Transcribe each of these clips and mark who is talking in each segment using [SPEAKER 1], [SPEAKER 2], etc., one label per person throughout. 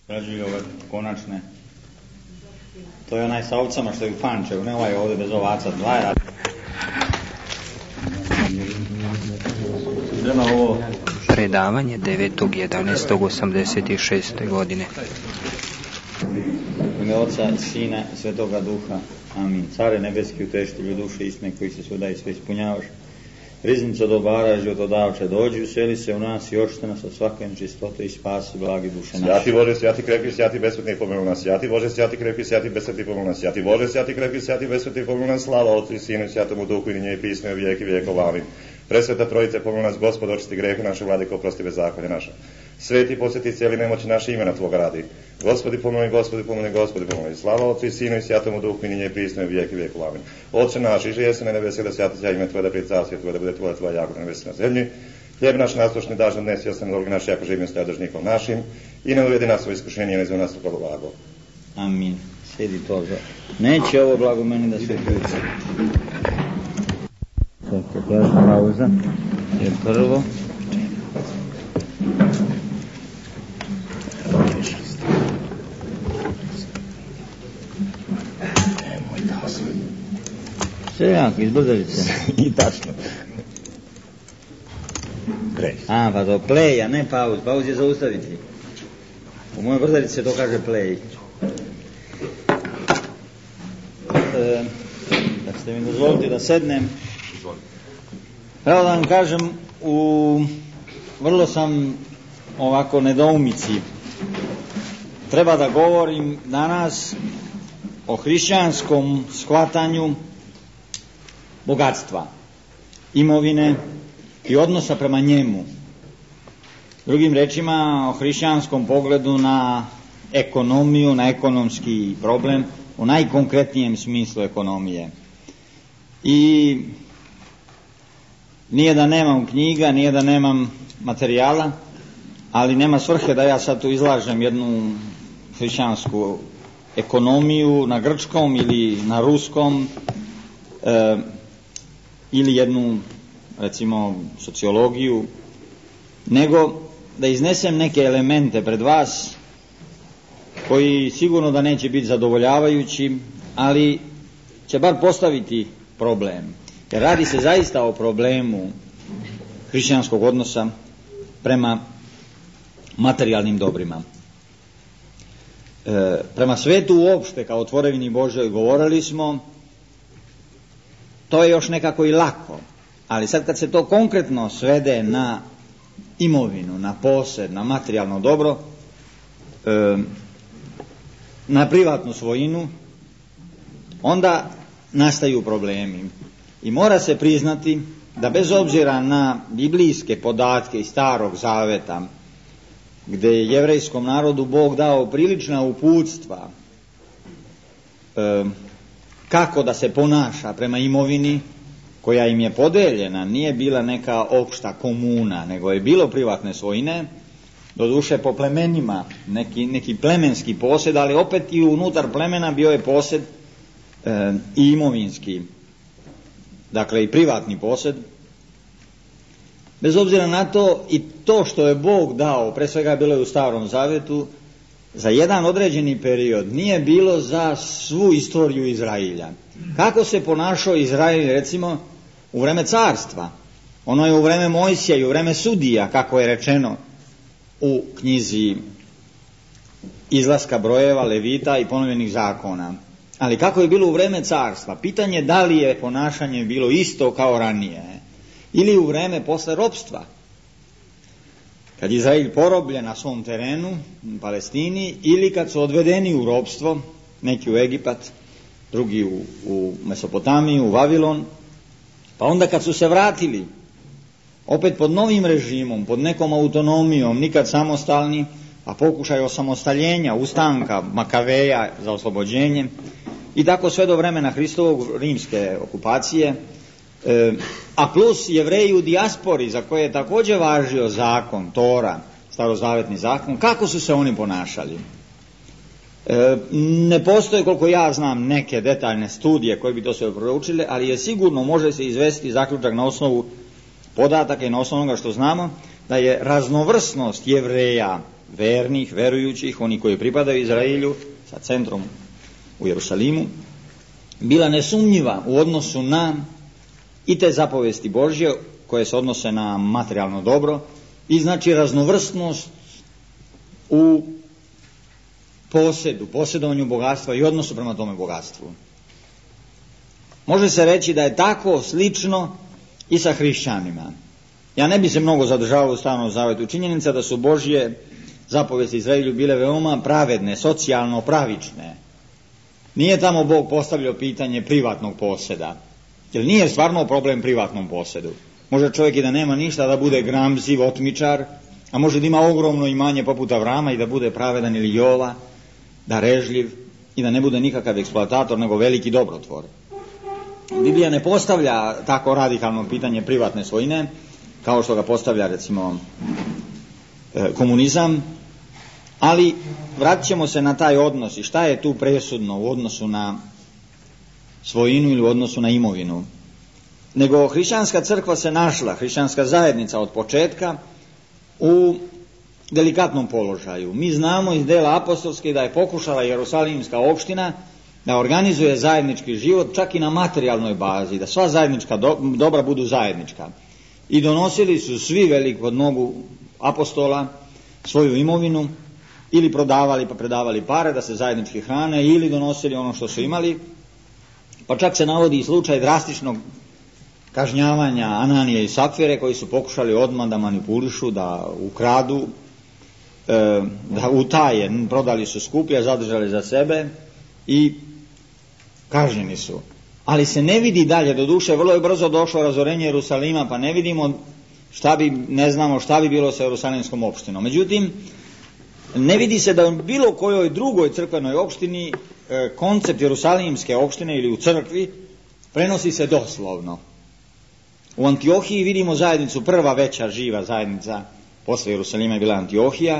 [SPEAKER 1] Rađuju ove konačne. To je onaj sa ovcama što je u Pančevu, ne ovaj ovdje bez ovaca, dvaja. Ovo
[SPEAKER 2] predavanje 9.11.86. godine.
[SPEAKER 1] U ime Oca, Sina, Svetoga Duha. Amin. Care nebeski, utešitelju duše istine koji se svuda i sve ispunjavaš. Riznico dobara, životodavče, dođi, useli se u nas i očiste nas od svake nečistote i spasi blagi duše naše.
[SPEAKER 3] Svjati Bože, svjati krepi, svjati besmrtni pomilуj nas. Svjati Bože, svjati krepi, svjati besmrtni pomilуj nas. Svjati Bože, svjati krepi, svjati besmrtni pomilуj nas. Slava Otcu i Sinu i Svjatomu Duhu i ninje i pisme u vijeki vijekov. Amin. Presveta Trojice, pomilуj nas, Gospod, očisti grehe naše, Vladiko, oprosti bezakonje naše. Sveti, posjeti cijeli nemoći naše, imena Tvoga radi. Gospodi pomilуj, Gospodi pomilуj, Gospodi pomilуj. Slava Otcu i Sinu i Svjatomu Duhu i ninje i pisme u vijeki vijekov. Amin. Otče naš, iže jesi na nebesih, da svjati se ime Tvoje, da prije carstvo Tvoje, da bude Tvoja jagoda na nebesih na zemlji. Hljeb naš naslušni daš nam dnes i ostavi dolgi naši, jako živimo stoja držnikom našim, i ne uvedi nas u iskušenje i ne izvedi nas u blago.
[SPEAKER 1] Amin. Sjedi to za... Neće ovo blago meni da se ključi. Čekaj, pauza. Je prvo. Seljak iz Brdarice.
[SPEAKER 3] I tačno.
[SPEAKER 1] A, pa to play, a ne pauz. Pauz je zaustaviti. U mojoj Brdarici se to kaže play. Da ste mi dozvolite da sednem. Pravo da vam kažem, vrlo sam ovako nedoumici. Treba da govorim danas o hrišćanskom shvatanju bogatstva, imovine i odnosa prema njemu. Drugim rečima, o hrišćanskom pogledu na ekonomiju, na ekonomski problem, u najkonkretnijem smislu ekonomije. I nije da nemam knjiga, nije da nemam materijala, ali nema svrhe da ja sad tu izlažem jednu hrišćansku ekonomiju na grčkom ili na ruskom, ili jednu, recimo, sociologiju, nego da iznesem neke elemente pred vas koji sigurno da neće biti zadovoljavajući, ali će bar postaviti problem. Jer radi se zaista o problemu hrišćanskog odnosa prema materijalnim dobrima. Prema svetu uopšte, kao tvorevini Božoj, govorili smo, to je još nekako i lako, ali sad kad se to konkretno svede na imovinu, na posed, na materijalno dobro, na privatnu svojinu, onda nastaju problemi. I mora se priznati da bez obzira na biblijske podatke iz Starog Zaveta, gdje je jevrejskom narodu Bog dao prilična uputstva kako da se ponaša prema imovini koja im je podeljena, nije bila neka opšta komuna, nego je bilo privatne svojine, doduše po plemenima, neki plemenski posjed, ali opet i unutar plemena bio je posjed i imovinski, dakle i privatni posjed. Bez obzira na to, i to što je Bog dao, pre svega bilo je u Starom Zavetu, za jedan određeni period, nije bilo za svu istoriju Izrailja. Kako se ponašao Izrail, recimo, u vreme carstva? Ono je u vreme Mojsija i u vreme sudija, kako je rečeno u knjizi Izlaska brojeva, Levita i ponovljenih zakona. Ali kako je bilo u vreme carstva? Pitanje da li je ponašanje bilo isto kao ranije, ili u vreme posle ropstva, kad je Izrail porobljen na svom terenu u Palestini, ili kad su odvedeni u ropstvo, neki u Egipat, drugi u Mesopotamiju, u Vavilon, pa onda kad su se vratili opet pod novim režimom, pod nekom autonomijom, nikad samostalni, a pokušaj osamostaljenja, ustanka Makaveja za oslobođenje, i tako sve do vremena Hristovog, rimske okupacije, a plus Jevreji u dijaspori, za koje je također važio zakon, Tora, starozavetni zakon, kako su se oni ponašali? Ne postoje, koliko ja znam, neke detaljne studije koje bi to sve proučile, ali je sigurno, može se izvesti zaključak na osnovu podataka i na osnovu onoga što znamo, da je raznovrsnost Jevreja vernih, verujućih, oni koji pripadaju Izraelju, sa centrom u Jerusalimu, bila nesumnjiva u odnosu na i te zapovesti Božje koje se odnose na materijalno dobro i znači raznovrstnost u posjedovanju bogatstva i odnosu prema tome bogatstvu. Može se reći da je tako slično i sa hrišćanima. Ja ne bih se mnogo zadržavao u Starom zavetu. Činjenica da su Božje zapovesti Izraelju bile veoma pravedne, socijalno pravične. Nije tamo Bog postavljao pitanje privatnog posjeda, jer nije stvarno problem privatnom posjedu. Može čovjek i da nema ništa, da bude gramziv, otmičar, a može da ima ogromno imanje poput Avrama i da bude pravedan, ili Jova, darežljiv i da ne bude nikakav eksploatator, nego veliki dobrotvor. Biblija ne postavlja tako radikalno pitanje privatne svojine, kao što ga postavlja recimo komunizam, ali vratit ćemo se na taj odnos i šta je tu presudno u odnosu na svojinu ili u odnosu na imovinu. Nego hrišćanska crkva se našla, hrišćanska zajednica od početka u delikatnom položaju. Mi znamo iz dela apostolske da je pokušala Jerusalimska opština da organizuje zajednički život čak i na materijalnoj bazi, da sva zajednička dobra budu zajednička. I donosili su svi velik pod nogu apostola svoju imovinu, ili prodavali pa predavali pare da se zajednički hrane, ili donosili ono što su imali. Pa čak se navodi i slučaj drastičnog kažnjavanja Ananije i Safire, koji su pokušali odmah da manipulišu, da ukradu, da utaje, prodali su skuplje, zadržali za sebe i kažnjeni su. Ali se ne vidi dalje, doduše vrlo je brzo došlo razorenje Jerusalima, pa ne vidimo ne znamo šta bi bilo sa Jerusalimskom opštinom. Međutim, ne vidi se da u bilo kojoj drugoj crkvenoj opštini koncept Jerusalimske opštine ili u crkvi prenosi se doslovno. U Antiohiji vidimo zajednicu, prva veća živa zajednica posle Jerusalima je bila Antiohija.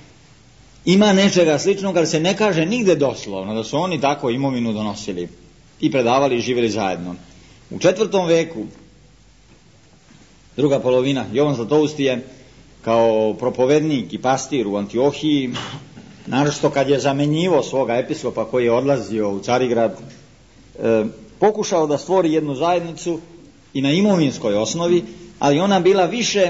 [SPEAKER 1] Ima nečega sličnog, ali se ne kaže nigde doslovno da su oni tako imovinu donosili i predavali i živjeli zajedno. U 4. veku, druga polovina, Jovan Zlatoustije kao propovednik i pastir u Antiohiji, naročito kad je zamenjivao svoga episkopa koji je odlazio u Carigrad, pokušao da stvori jednu zajednicu i na imovinskoj osnovi, ali ona bila više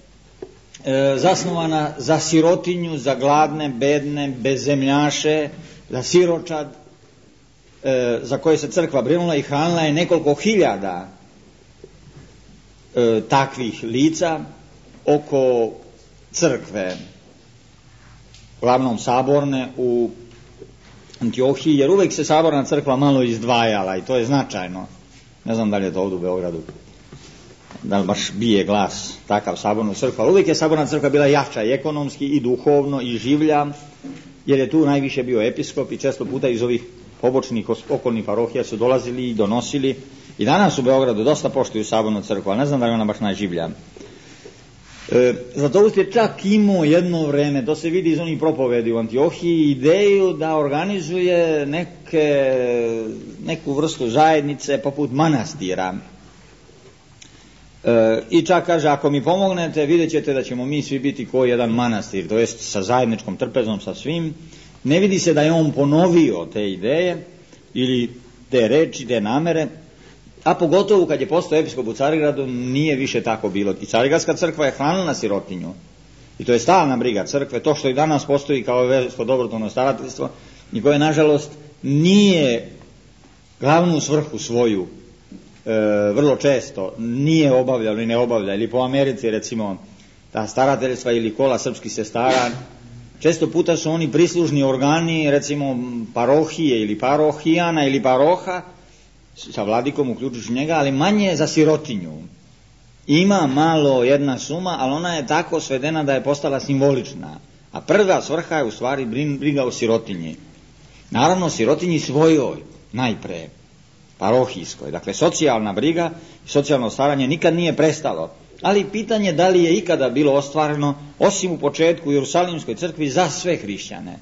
[SPEAKER 1] zasnovana za sirotinju, za gladne, bedne, bezzemljaše, za siročad, za koje se crkva brinula i hranila je nekoliko hiljada takvih lica oko crkve, uglavnom saborne u Antiohiji, jer uvijek se saborna crkva malo izdvajala i to je značajno. Ne znam da li je to ovdje u Beogradu, da li baš bije glas takav sabornu crkvu, ali uvijek je saborna crkva bila jača i ekonomski i duhovno i življa, jer je tu najviše bio episkop i često puta iz ovih pobočnih okolnih parohija su dolazili i donosili. I danas u Beogradu dosta poštuju sabornu crkvu, ali ne znam da li ona baš najživlja. Zlatoust je čak imao jedno vreme, to se vidi iz onih propovedi u Antiohiji, ideju da organizuje neku vrstu zajednice poput manastira. I čak kaže, ako mi pomognete, vidjet ćete da ćemo mi svi biti ko jedan manastir, to jest sa zajedničkom trpezom, sa svim. Ne vidi se da je on ponovio te ideje ili te reči, te namere, a pogotovo kad je postao episkop u Carigradu nije više tako bilo. I Carigradska crkva je hranila sirotinju i to je stalna briga crkve. To što i danas postoji kao versko dobrotvorno starateljstvo i koje nažalost nije glavnu svrhu svoju vrlo često nije obavljalo i ne obavlja, ili po Americi recimo ta starateljstva ili kola srpskih sestara, često puta su oni prislužni organi recimo parohije ili parohijana ili paroha sa vladikom uključujući njega, ali manje za sirotinju. Ima malo jedna suma, ali ona je tako svedena da je postala simbolična, a prva svrha je u stvari briga o sirotinji. Naravno sirotinji svojoj najpre, parohijskoj, dakle socijalna briga i socijalno staranje nikad nije prestalo, ali pitanje da li je ikada bilo ostvareno osim u početku u Jerusalimskoj crkvi za sve hrišćane.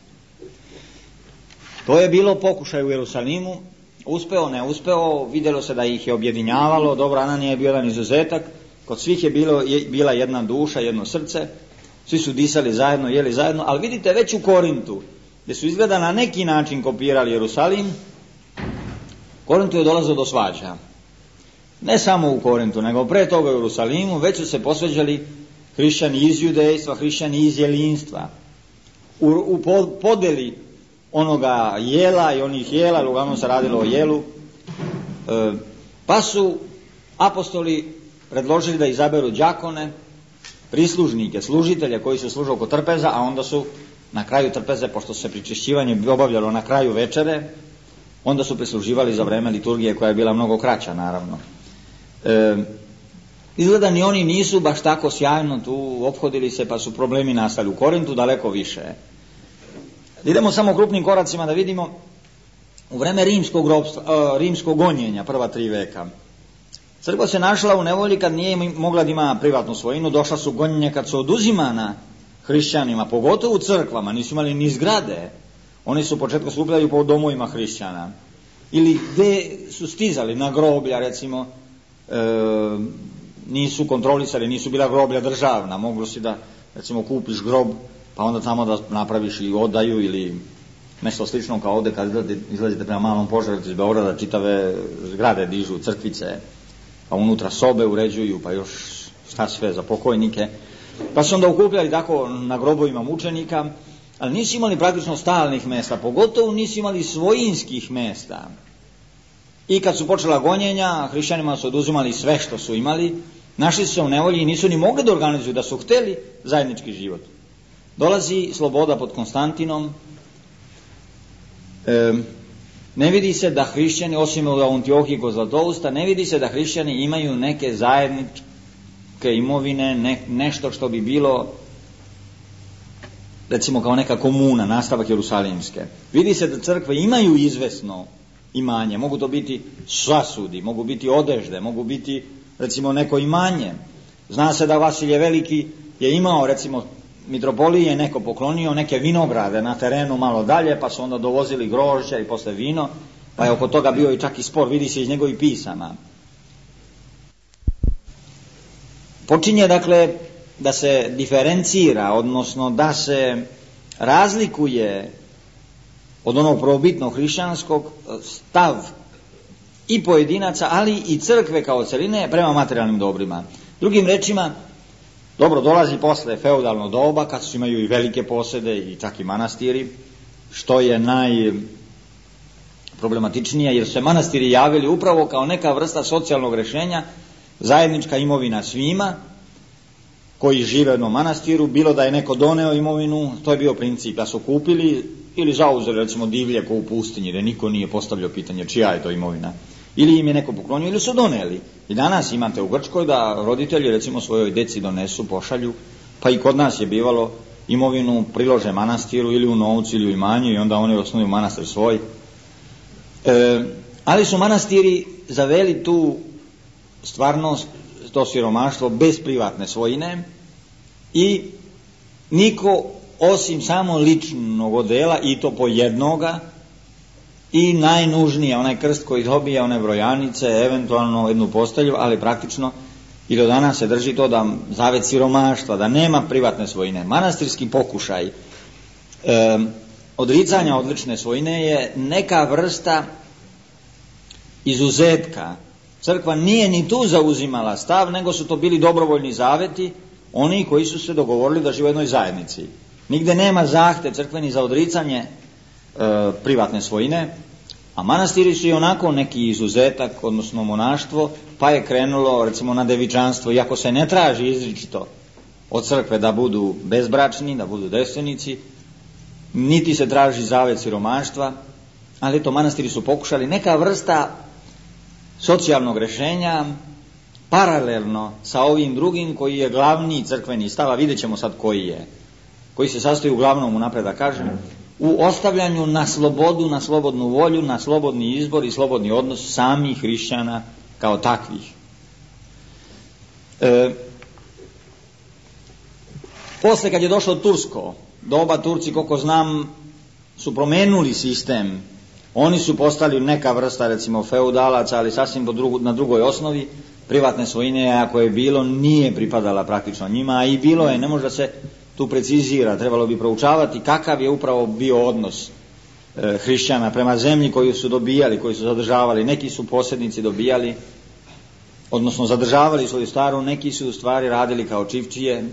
[SPEAKER 1] To je bilo pokušaj u Jerusalimu, uspeo, ne uspeo, vidjelo se da ih je objedinjavalo, dobro, Ananija je bio jedan izuzetak, kod svih je bila jedna duša, jedno srce, svi su disali zajedno, jeli zajedno, ali vidite već u Korintu, gdje su izgleda na neki način kopirali Jerusalim, Korintu je dolazilo do svađa. Ne samo u Korintu, nego pre toga u Jerusalimu već su se posveđali hrišćani iz judejstva, hrišćani iz jelinstva. U podeli onoga jela i onih jela, uglavnom se radilo o jelu, pa su apostoli predložili da izaberu đakone, prislužnike, služitelje koji su služili oko trpeza, a onda su na kraju trpeze, pošto se pričešćivanje obavljalo na kraju večere, onda su prisluživali za vreme liturgije koja je bila mnogo kraća, naravno. Izgleda ni oni nisu baš tako sjajno tu ophodili se, pa su problemi nastali u Korintu daleko više. Idemo samo krupnim koracima da vidimo. U vreme rimskog gonjenja, prva 3 veka, crkva se našla u nevolji kad nije mogla da ima privatnu svojinu. Došla su gonjenja kad su oduzimana hrišćanima, pogotovo u crkvama, nisu imali ni zgrade. Oni su u početku skupljali po domovima hrišćana. Ili gde su stizali, na groblja recimo, nisu kontrolisali, nisu bila groblja državna, moglo si da recimo kupiš grob pa onda tamo da napraviš i odaju ili nešto slično kao ovde kad izlazite prema Malom Požarevcu iz Beograda, čitave zgrade dižu, crkvice, pa unutra sobe uređuju, pa još šta sve za pokojnike, pa su onda okupljali tako na grobovima mučenika, ali nisu imali praktično stalnih mesta, pogotovo nisu imali svojinskih mesta. I kad su počela gonjenja, hrišćanima su oduzimali sve što su imali, našli su se u nevolji i nisu ni mogli da organizuju, da su hteli zajednički život. Dolazi sloboda pod Konstantinom, ne vidi se da hrišćani, osim u Antiohiji kod Zlatousta, ne vidi se da hrišćani imaju neke zajedničke imovine, nešto što bi bilo recimo kao neka komuna, nastavak Jerusalimske. Vidi se da crkve imaju izvesno imanje, mogu to biti sasudi, mogu biti odežde, mogu biti recimo neko imanje. Zna se da Vasilije Veliki je imao, recimo mitropoliji je neko poklonio neke vinograde na terenu malo dalje, pa su onda dovozili grožđa i posle vino, pa je oko toga bio i čak i spor, vidi se iz njegovih pisama. Počinje dakle da se diferencira, odnosno da se razlikuje od onog prvobitnog hrišćanskog stav i pojedinaca, ali i crkve kao celine prema materijalnim dobrima. Drugim rečima, dobro, dolazi posle feudalno doba, kad su imaju i velike posede i čak i manastiri, što je najproblematičnije, jer su se manastiri javili upravo kao neka vrsta socijalnog rešenja, zajednička imovina svima koji žive u jednom manastiru, bilo da je neko doneo imovinu, to je bio princip, da su kupili ili zauzeli recimo divlje ko u pustinji, da niko nije postavljao pitanje čija je to imovina. Ili im je neko poklonio ili su doneli. I danas imate u Grčkoj da roditelji recimo svojoj deci donesu, pošalju, pa i kod nas je bivalo imovinu prilože manastiru ili u novcu ili u imanju i onda oni osnuju manastir svoj. Ali su manastiri zaveli tu stvarnost, to siromaštvo bez privatne svojine i niko osim samo ličnog odela i to po jednoga i najnužnije, onaj krst koji dobije, one brojanice, eventualno jednu postelju, ali praktično i do danas se drži to da zavet siromaštva, da nema privatne svojine. Manastirski pokušaj odricanja od lične svojine je neka vrsta izuzetka. Crkva nije ni tu zauzimala stav, nego su to bili dobrovoljni zaveti, oni koji su se dogovorili da žive u jednoj zajednici. Nigde nema zahtev crkveni za odricanje privatne svojine, a manastiri su i onako neki izuzetak, odnosno monaštvo, pa je krenulo recimo na devičanstvo, iako se ne traži izričito od crkve da budu bezbračni, da budu devstvenici, niti se traži zavet siromaštva, ali eto, manastiri su pokušali neka vrsta socijalnog rešenja paralelno sa ovim drugim koji je glavni crkveni stav, a vidjet ćemo sad koji je, koji se sastoji uglavnom, unapred da kažem, u ostavljanju na slobodu, na slobodnu volju, na slobodni izbor i slobodni odnos samih hrišćana kao takvih. Posle kad je došlo tursko doba, Turci, koliko znam, su promenuli sistem. Oni su postali neka vrsta recimo feudalaca, ali sasvim na drugoj osnovi. Privatne svojine, ako je bilo, nije pripadala praktično njima, a i bilo je, ne može da se tu precizira, trebalo bi proučavati kakav je upravo bio odnos hrišćana prema zemlji koju su dobijali, koju su zadržavali. Neki su posjednici dobijali, odnosno zadržavali svoju staru, neki su u stvari radili kao čivčije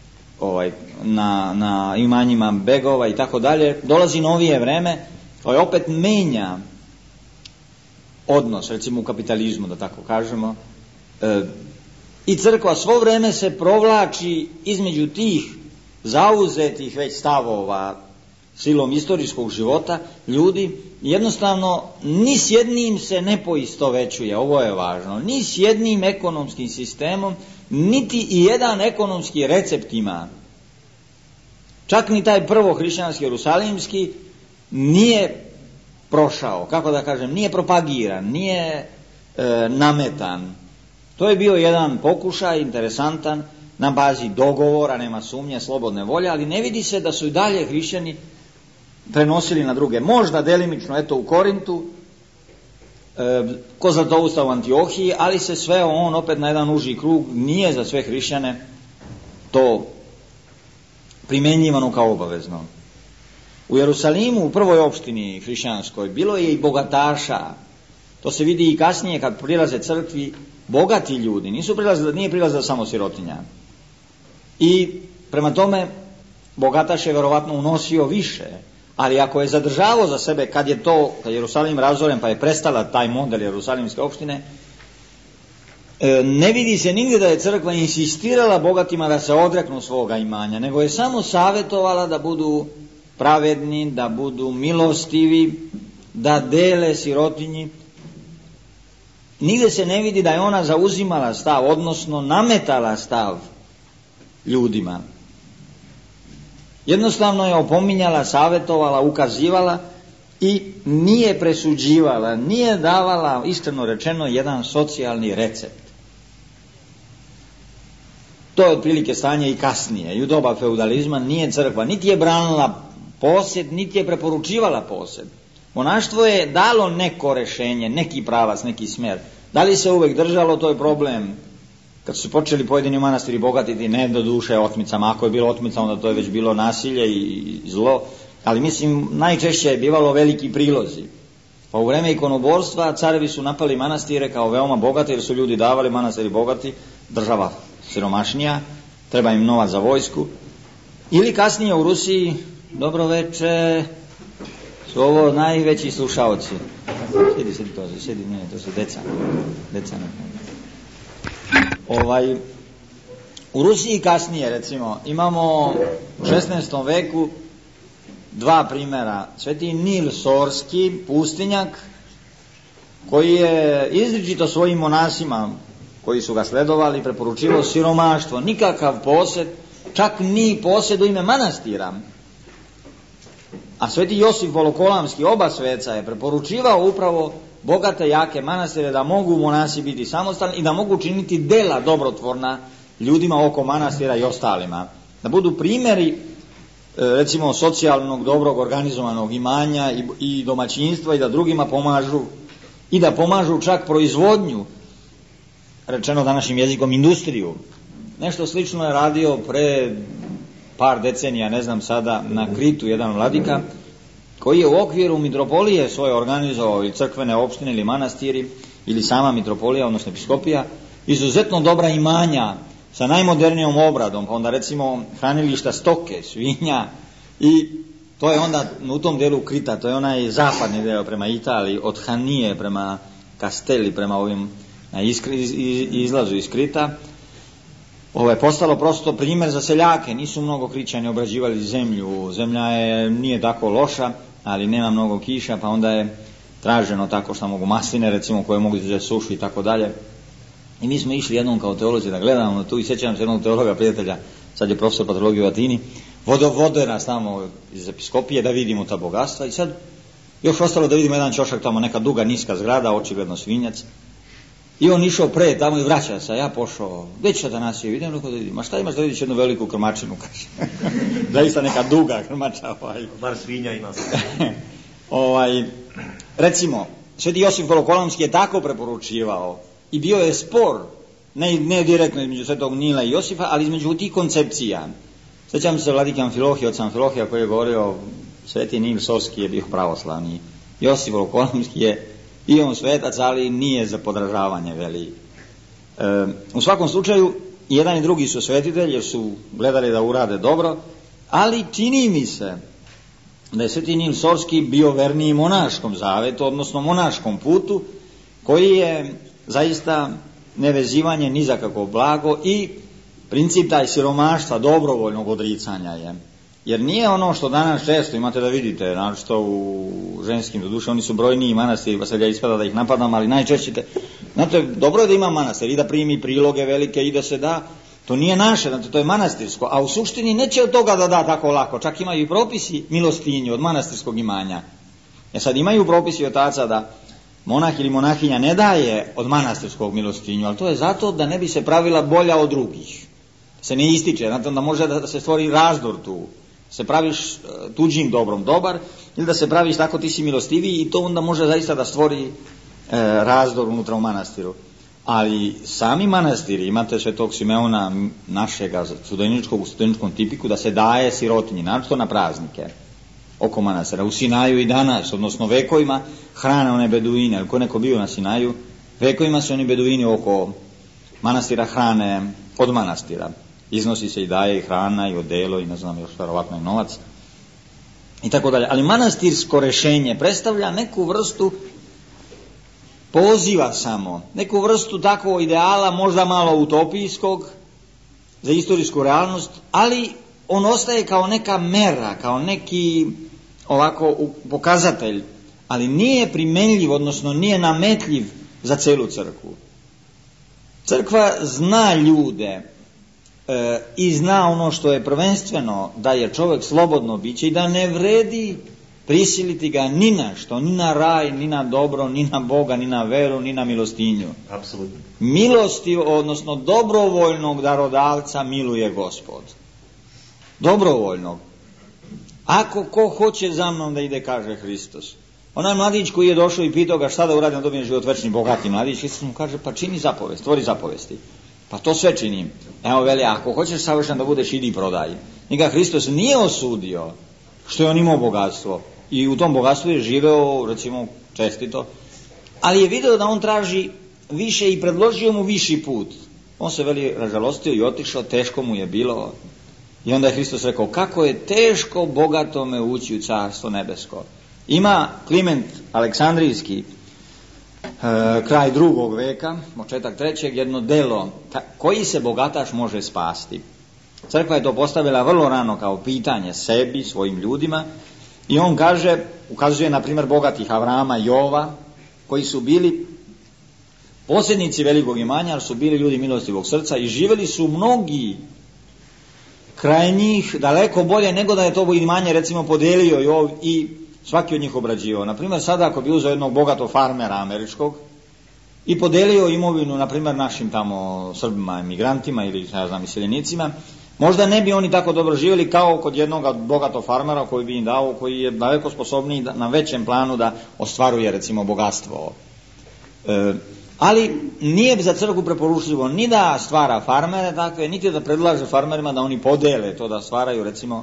[SPEAKER 1] na imanjima begova i tako dalje. Dolazi novije vreme koje opet menja odnos, recimo u kapitalizmu, da tako kažemo, i crkva svo vreme se provlači između tih zauzetih već stavova silom istorijskog života ljudi. Jednostavno ni s jednim se ne poistovećuje, ovo je važno, ni s jednim ekonomskim sistemom, niti i jedan ekonomski recept ima. Čak ni taj prvo hrišćanski jerusalimski nije prošao, kako da kažem, nije propagiran, nije nametan. To je bio jedan pokušaj interesantan na bazi dogovora, nema sumnje, slobodne volje, ali ne vidi se da su i dalje hrišćani prenosili na druge. Možda delimično, eto u Korintu, ko Zlatousta u Antiohiji, ali se sveo on opet na jedan uži krug, nije za sve hrišćane to primjenjivano kao obavezno. U Jerusalimu, u prvoj opštini hrišćanskoj, bilo je i bogataša. To se vidi i kasnije kad prilaze crkvi bogati ljudi, nije prilazila samo sirotinja. I prema tome bogataš je verovatno unosio više, ali ako je zadržavao za sebe, kad je Jerusalim razoren pa je prestala taj model jerusalimske opštine, ne vidi se nigdje da je crkva insistirala bogatima da se odreknu svoga imanja, nego je samo savjetovala da budu pravedni, da budu milostivi, da dele sirotinji. Nigdje se ne vidi da je ona zauzimala stav, odnosno nametala stav ljudima. Jednostavno je opominjala, savjetovala, ukazivala i nije presuđivala, nije davala, iskreno rečeno, jedan socijalni recept. To je otprilike stanje i kasnije. I u doba feudalizma nije crkva, niti je branila posjed, niti je preporučivala posjed. Monaštvo je dalo neko rešenje, neki pravac, neki smjer. Da li se uvek držalo, to je problem. Kad su počeli pojedini manastiri bogatiti, ne do duše otmicama, ako je bilo otmica, onda to je već bilo nasilje i zlo, ali mislim najčešće je bivalo veliki prilozi. Pa u vreme ikonoborstva carevi su napali manastire kao veoma bogate, jer su ljudi davali, manastiri bogati, država siromašnija, treba im novac za vojsku. Ili kasnije u Rusiji, dobro veče, su ovo najveći slušaoci. Sjedi, ne, to su deca. U Rusiji kasnije, recimo, imamo u 16. veku dva primjera. Sveti Nil Sorski, pustinjak, koji je izričito svojim monasima koji su ga sledovali preporučivao siromaštvo, nikakav posjed, čak ni posjed u ime manastira. A sveti Josif Volokolamski, oba sveca, je preporučivao upravo bogate, jake manastire, da mogu monasi biti samostalni i da mogu činiti dela dobrotvorna ljudima oko manastira i ostalima. Da budu primjeri, recimo, socijalnog, dobrog, organizovanog imanja i domaćinstva i da drugima pomažu i da pomažu čak proizvodnju, rečeno današnjim jezikom, industriju. Nešto slično je radio pre par decenija, ne znam sada, na Kritu jedan vladika, koji je u okviru mitropolije svoje organizovao ili crkvene opštine ili manastiri ili sama mitropolija, odnosno episkopija, izuzetno dobra imanja sa najmodernijom obradom, pa onda recimo hranilišta stoke, svinja, i to je onda u tom delu Krita, to je onaj zapadni deo prema Italiji, od Hanije prema Castelli, prema ovim izlazu iz Krita. Ovo je postalo prosto primjer za seljake, nisu mnogo Krićani obrađivali zemlju, zemlja nije tako loša, ali nema mnogo kiša, pa onda je traženo tako što mogu masline, recimo, koje mogu izuzeti sušu i tako dalje. I mi smo išli jednom kao teolozi da gledamo tu i sjećam se jednog teologa, prijatelja, sad je profesor patologije u Atini, vode nas tamo iz episkopije da vidimo ta bogatstva i sad još ostalo da vidimo jedan ćošak tamo, neka duga niska zgrada, očigledno svinjac. I on išao pre tamo i vraća se, ja pošao, gdje ću da nas je, vidim da vidim, ma šta imaš da vidiš jednu veliku krmačinu, kaže. Zaista neka duga krmača.
[SPEAKER 4] Bar svinja ima.
[SPEAKER 1] Recimo, sveti Josif Volokolamski je tako preporučivao i bio je spor, ne direktno između svetog Nila i Josifa, ali između tih koncepcija. Sjećam se vladike Amfilohija, oca Amfilohija koji je govorio, Sveti Nil Sorski je bio pravoslavni, Josip Volkonomski je i on svetac, ali nije za podražavanje, veli. U svakom slučaju, jedan i drugi su svetitelji jer su gledali da urade dobro, ali čini mi se da je Sveti Nil Sorski bio verniji monaškom zavetu, odnosno monaškom putu, koji je zaista nevezivanje ni za kako blago i princip taj siromaštva, dobrovoljnog odricanja je. Jer nije ono što danas često imate da vidite, naročito u ženskim, doduše oni su brojniji manastiri, pa sad ja ispada da ih napadam, ali najčešće znate, dobro je da ima manastir i da primi priloge velike i da se da, to nije naše, znate, to je manastirsko, a u suštini neće od toga da da tako lako, čak imaju i propisi milostinju od manastirskog imanja. Sad imaju propisi otaca da monah ili monahinja ne daje od manastirskog milostinju, ali to je zato da ne bi se pravila bolja od drugih, se ne ističe, znate, onda može da se stvori razdor tu, se praviš tuđim dobrom dobar, ili da se praviš tako ti si milostiviji i to onda može zaista da stvori razdor unutra u manastiru. Ali sami manastiri, imate Svetog Simeona našega studeničkog u studeničkom tipiku da se daje sirotinji, naročito na praznike oko manastira. U Sinaju i danas, odnosno vekovima, hrane one beduine, ako neko bio na Sinaju, vekovima su oni beduini oko manastira hrane od manastira. Iznosi se i daje i hrana i odelo i ne znam još verovatno i novac i tako dalje. Ali manastirsko rešenje predstavlja neku vrstu poziva samo, neku vrstu takvog ideala, možda malo utopijskog za istorijsku realnost, ali on ostaje kao neka mera, kao neki ovako pokazatelj, ali nije primenljiv, odnosno nije nametljiv za celu crkvu. Crkva zna ljude i zna ono što je prvenstveno, da je čovjek slobodno biće i da ne vredi prisiliti ga ni na što, ni na raj, ni na dobro, ni na Boga, ni na veru, ni na milostinju.
[SPEAKER 3] Apsolutno.
[SPEAKER 1] Milosti, odnosno dobrovoljnog darodavca miluje Gospod. Dobrovoljnog. Ako ko hoće za mnom da ide, kaže Hristos. Onaj mladić koji je došao i pitao ga šta da uradi da dobije život večni, bogati mladić, Hristos mu kaže pa čini zapovest, tvori zapovesti. Pa to sve činim. Evo veli, ako hoćeš savršen da budeš, idi i prodaj. Njega Hristos nije osudio što je on imao bogatstvo i u tom bogatstvu je živeo, recimo, čestito, ali je video da on traži više i predložio mu viši put. On se veli ražalostio i otišao, teško mu je bilo. I onda je Hristos rekao, kako je teško bogatome ući u carstvo nebesko. Ima Kliment Aleksandrijski, kraj 2. veka, početak 3. jedno delo, koji se bogataš može spasti. Crkva je to postavila vrlo rano kao pitanje sebi, svojim ljudima, i on kaže, ukazuje na primjer bogatih Avrama i Jova, koji su bili posjednici velikog imanja, ali su bili ljudi milostivog srca i živjeli su mnogi kraj njih daleko bolje nego da je to imanje recimo podelio Jov i svaki od njih obrađivao. Na primjer, sada ako bi uzeo jednog bogatog farmera američkog i podelio imovinu, na primjer, našim tamo Srbima, emigrantima ili, ne znam, iseljenicima, možda ne bi oni tako dobro živjeli kao kod jednog bogatog farmera koji bi im dao, koji je daleko sposobniji na većem planu da ostvaruje, recimo, bogatstvo. Ali nije za crkvu preporučljivo ni da stvara farmere takve, niti da predlaže farmerima da oni podele to, da stvaraju, recimo,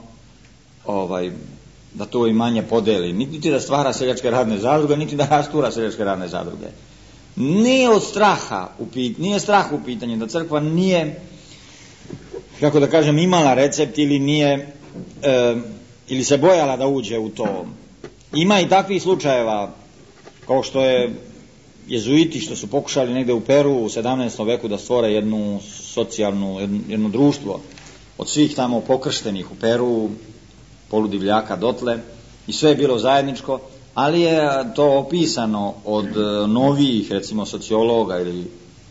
[SPEAKER 1] da to imanje podeli, niti da stvara seljačke radne zadruge, niti da rastura seljačke radne zadruge. Nije od straha, nije strah u pitanju, da crkva nije, kako da kažem, imala recept ili nije, ili se bojala da uđe u to. Ima i takvih slučajeva, kao što je jezuiti, što su pokušali negde u Peru u 17. veku da stvore jednu socijalnu, jedno društvo od svih tamo pokrštenih u Peru, poludivljaka dotle, i sve je bilo zajedničko, ali je to opisano od novijih, recimo, sociologa ili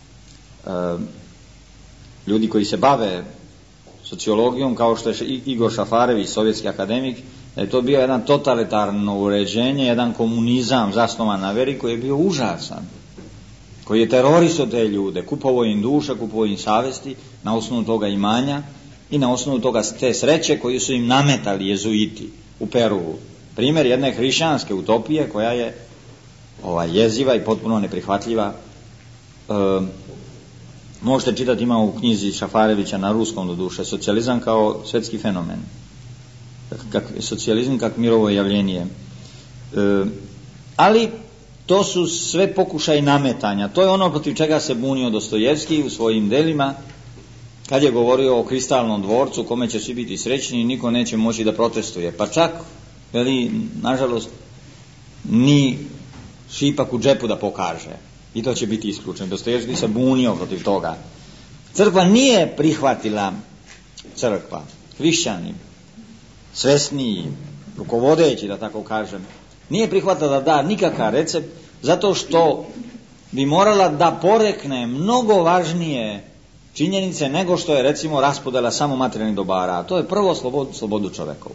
[SPEAKER 1] ljudi koji se bave sociologijom, kao što je Igor Šafarević, sovjetski akademik, da je to bio jedan totalitarno uređenje, jedan komunizam zasnovan na veri koji je bio užasan, koji je terorisao te ljude, kupovao im duše, kupovao im savesti na osnovu toga imanja i na osnovu toga te sreće koju su im nametali jezuiti u Peru. Primjer jedne hrišćanske utopije koja je jeziva i potpuno neprihvatljiva Možete čitati, ima u knjizi Šafarevića na ruskom doduše, socijalizam kao svjetski fenomen. Socijalizam kako mirovo javljenje. Ali to su sve pokušaj nametanja. To je ono protiv čega se bunio Dostojevski u svojim delima, kad je govorio o kristalnom dvorcu kome će svi biti srećni i niko neće moći da protestuje. Pa čak, nažalost, ni šipak u džepu da pokaže. I to će biti isključeno. Dostojevski se bunio protiv toga. Crkva nije prihvatila, hrišćani, svesniji, rukovodeći, da tako kažem, nije prihvatila da da nikakav recept, zato što bi morala da porekne mnogo važnije činjenice nego što je, recimo, raspodela samo materijalnih dobara. A to je prvo slobodu čovekovu.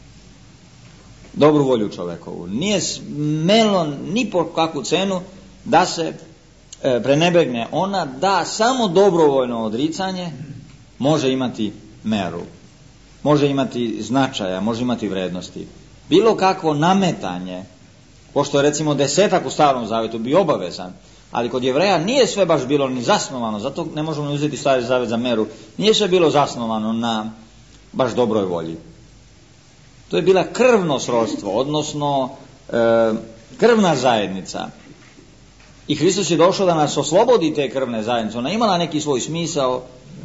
[SPEAKER 1] Dobru volju čovekovu. Nije smelo ni po kakvu cenu da se prenebegne ona, da samo dobrovoljno odricanje može imati meru, može imati značaja, može imati vrednosti. Bilo kakvo nametanje, pošto je recimo 10 u Starom Zavetu bio obavezan, ali kod Jevreja nije sve baš bilo ni zasnovano, zato ne možemo ni uzeti Stari Zavet za meru, nije sve bilo zasnovano na baš dobroj volji. To je bila krvno srodstvo, odnosno krvna zajednica. I Hristos je došao da nas oslobodi te krvne zajednice. Ona imala neki svoj smisao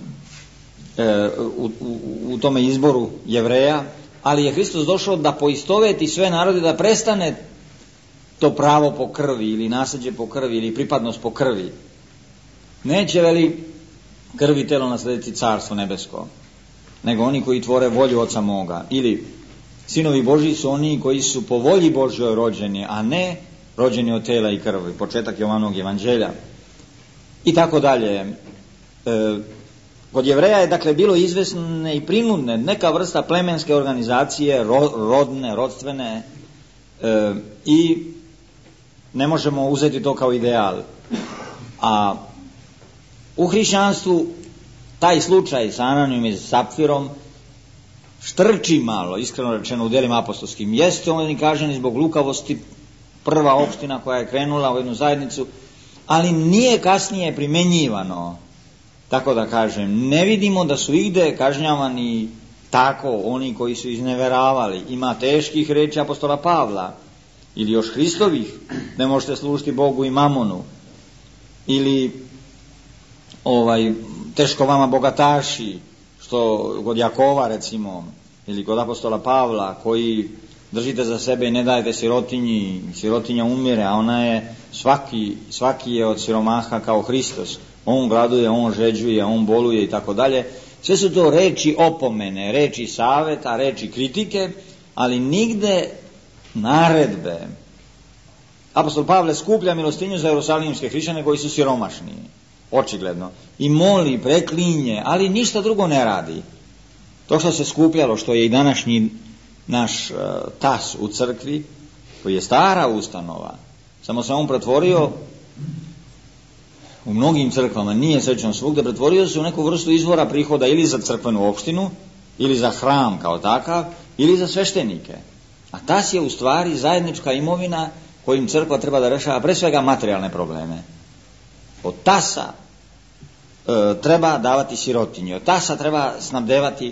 [SPEAKER 1] u tome izboru Jevreja, ali je Hristos došao da poistoveti sve narode, da prestane to pravo po krvi ili nasljeđe po krvi ili pripadnost po krvi. Neće veli krvi telo naslediti carstvo nebesko, nego oni koji tvore volju Oca moga. Ili sinovi Božji su oni koji su po volji Božjoj rođeni, a ne rođeni od tela i krvi. Početak Jovanovog evanđelja. I tako dalje. Kod Jevreja je dakle bilo izvesne i prinudne neka vrsta plemenske organizacije, rodne, rodstvene, i ne možemo uzeti to kao ideal. A u hrišćanstvu taj slučaj sa Ananijom i Sapfirom štrči malo, iskreno rečeno, u djelima apostolskim. Jeste oni kaženi zbog lukavosti, prva opština koja je krenula u jednu zajednicu, ali nije kasnije primenjivano, tako da kažem. Ne vidimo da su igde kažnjavani tako oni koji su izneveravali. Ima teških reči apostola Pavla, ili još Hristovih, ne možete služiti Bogu i mamonu, ili teško vama bogataši, što kod Jakova recimo, ili kod apostola Pavla, koji držite za sebe i ne dajete sirotinji, sirotinja umire, a ona je, svaki je od siromaha kao Hristos. On gladuje, on žeđuje, on boluje i tako dalje. Sve su to reči opomene, reči saveta, reči kritike, ali nigde naredbe. Apostol Pavle skuplja milostinju za jerusalimske hrišćane koji su siromašni, očigledno, i moli, preklinje, ali ništa drugo ne radi. To što se skupljalo, što je i današnji naš tas u crkvi, koji je stara ustanova, samo se on pretvorio u mnogim crkvama, nije srećno svugde, pretvorio se u neku vrstu izvora prihoda ili za crkvenu opštinu, ili za hram kao takav, ili za sveštenike. A tas je u stvari zajednička imovina kojim crkva treba da rešava pre svega materijalne probleme. Od tasa treba davati sirotinje, od tasa treba snabdevati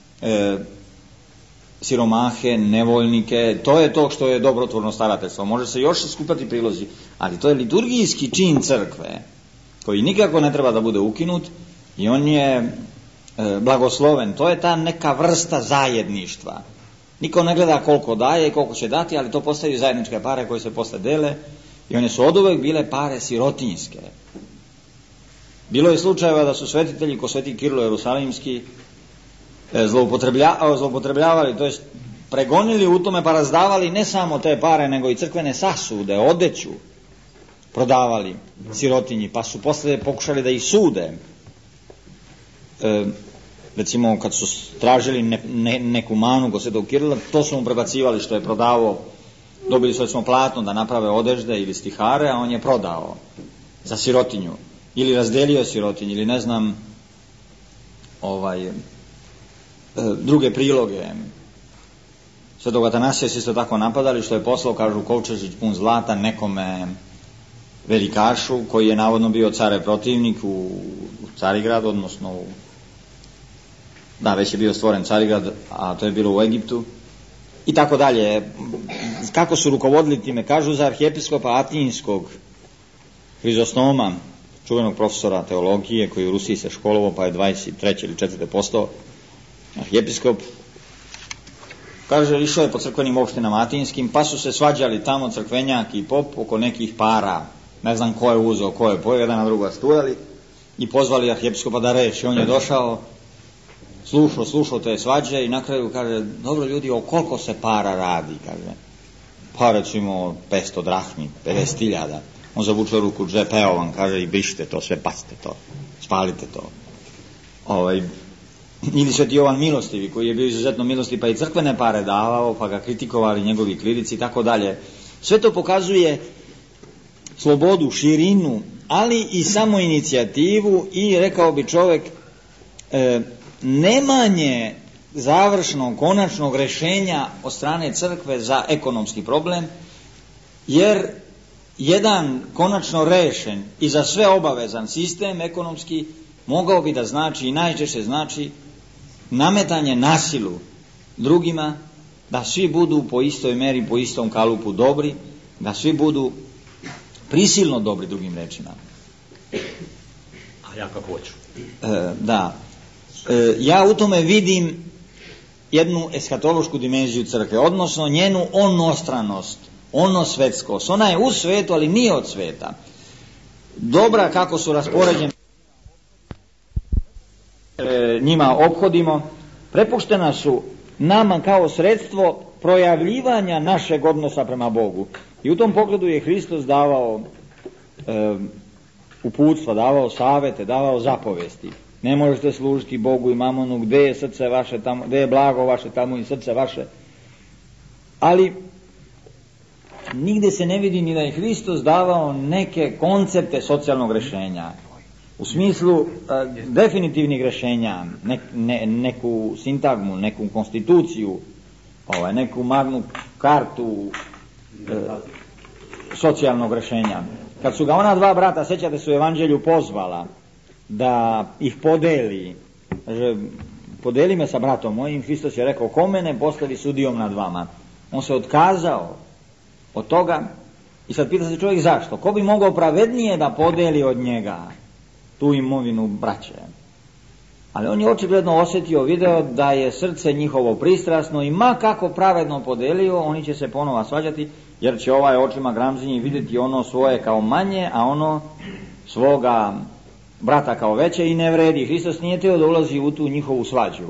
[SPEAKER 1] siromahe, nevoljnike. To je to što je dobrotvorno starateljstvo. Može se još skupati prilozi, ali to je liturgijski čin crkve, koji nikako ne treba da bude ukinut, i on je blagosloven. To je ta neka vrsta zajedništva. Niko ne gleda koliko daje i koliko će dati, ali to postaju zajedničke pare koje se posle dele, i one su oduvek bile pare sirotinjske. Bilo je slučajeva da su svetitelji, ko sveti Kirilo Jerusalimski, zloupotrebljavali, to jest pregonili u tome, pa razdavali ne samo te pare, nego i crkvene sasude, odeću prodavali sirotinji, pa su posle pokušali da ih sude. Recimo kad su tražili neku manu kod svetog Kirila, to su mu prebacivali što je prodavao. Dobili su recimo platno da naprave odežde ili stihare, a on je prodao za sirotinju, ili razdelio sirotinju, ili ne znam, druge priloge. Svetog Atanasija su isto tako napadali, što je poslao, kažu, kovčežić pun zlata nekome velikašu koji je navodno bio care protivnik u Carigrad, odnosno već je bio stvoren Carigrad, a to je bilo u Egiptu i tako dalje. Kako su rukovodili time? Kažu za arhijepiskopa Atinskog Hrizosnoma, čuvenog profesora teologije koji u Rusiji se školovao pa je 23. ili 4. postao arhijepiskop. Kaže, išao je po crkvenim opštinama atinskim, pa su se svađali tamo crkvenjak i pop oko nekih para, ne znam ko je uzeo, ko je pojeo, jedan na druga stujali i pozvali arhijepiskopa da reši. On je došao, slušao te svađe i na kraju kaže, dobro ljudi, o koliko se para radi, kaže, pa recimo 500 drahmi, 50.000. On zavuče ruku džep, evo vam, kaže, i brišite to, sve bacite to, spalite to. Ili Sveti Jovan Milostivi, koji je bio izuzetno milostiv, pa i crkvene pare davao, pa ga kritikovali njegovi klirici i tako dalje. Sve to pokazuje slobodu, širinu, ali i samo inicijativu i, rekao bi čovjek, nemanje završnog, konačnog rješenja od strane crkve za ekonomski problem, jer jedan konačno rešen i za sve obavezan sistem ekonomski mogao bi da znači i najčešće znači nametanje nasilu drugima, da svi budu po istoj meri, po istom kalupu dobri, da svi budu prisilno dobri, drugim rečima.
[SPEAKER 4] A ja kako hoću.
[SPEAKER 1] Ja u tome vidim jednu eskatološku dimenziju crkve, odnosno njenu onostranost, onosvetskost. Ona je u svetu, ali nije od sveta. Dobra kako su raspoređene, njima ophodimo, prepuštena su nama kao sredstvo projavljivanja našeg odnosa prema Bogu. I u tom pogledu je Hristos davao uputstva, davao savete, davao zapovesti. Ne možete služiti Bogu i mamonu, gdje je srce vaše tamo, gdje je blago vaše tamo i srce vaše. Ali nigdje se ne vidi ni da je Hristos davao neke koncepte socijalnog rješenja. U smislu definitivnih rješenja, neku sintagmu, neku konstituciju, neku magnu kartu socijalnog rješenja. Kad su ga ona dva brata, sjećate se, u evanđelju pozvala da ih podeli, kaže, podeli me sa bratom mojim, Hristos je rekao, ko mene postavi sudijom nad vama. On se otkazao od toga i sad pita se čovjek zašto. Ko bi mogao pravednije da podeli od njega tu imovinu braće? Ali on je očigledno osjetio, video da je srce njihovo pristrasno i ma kako pravedno podelio, oni će se ponova svađati, jer će ovaj očima gramzinji vidjeti ono svoje kao manje, a ono svoga brata kao veće i ne vredi. Hristos nije teo da ulazi u tu njihovu svađu.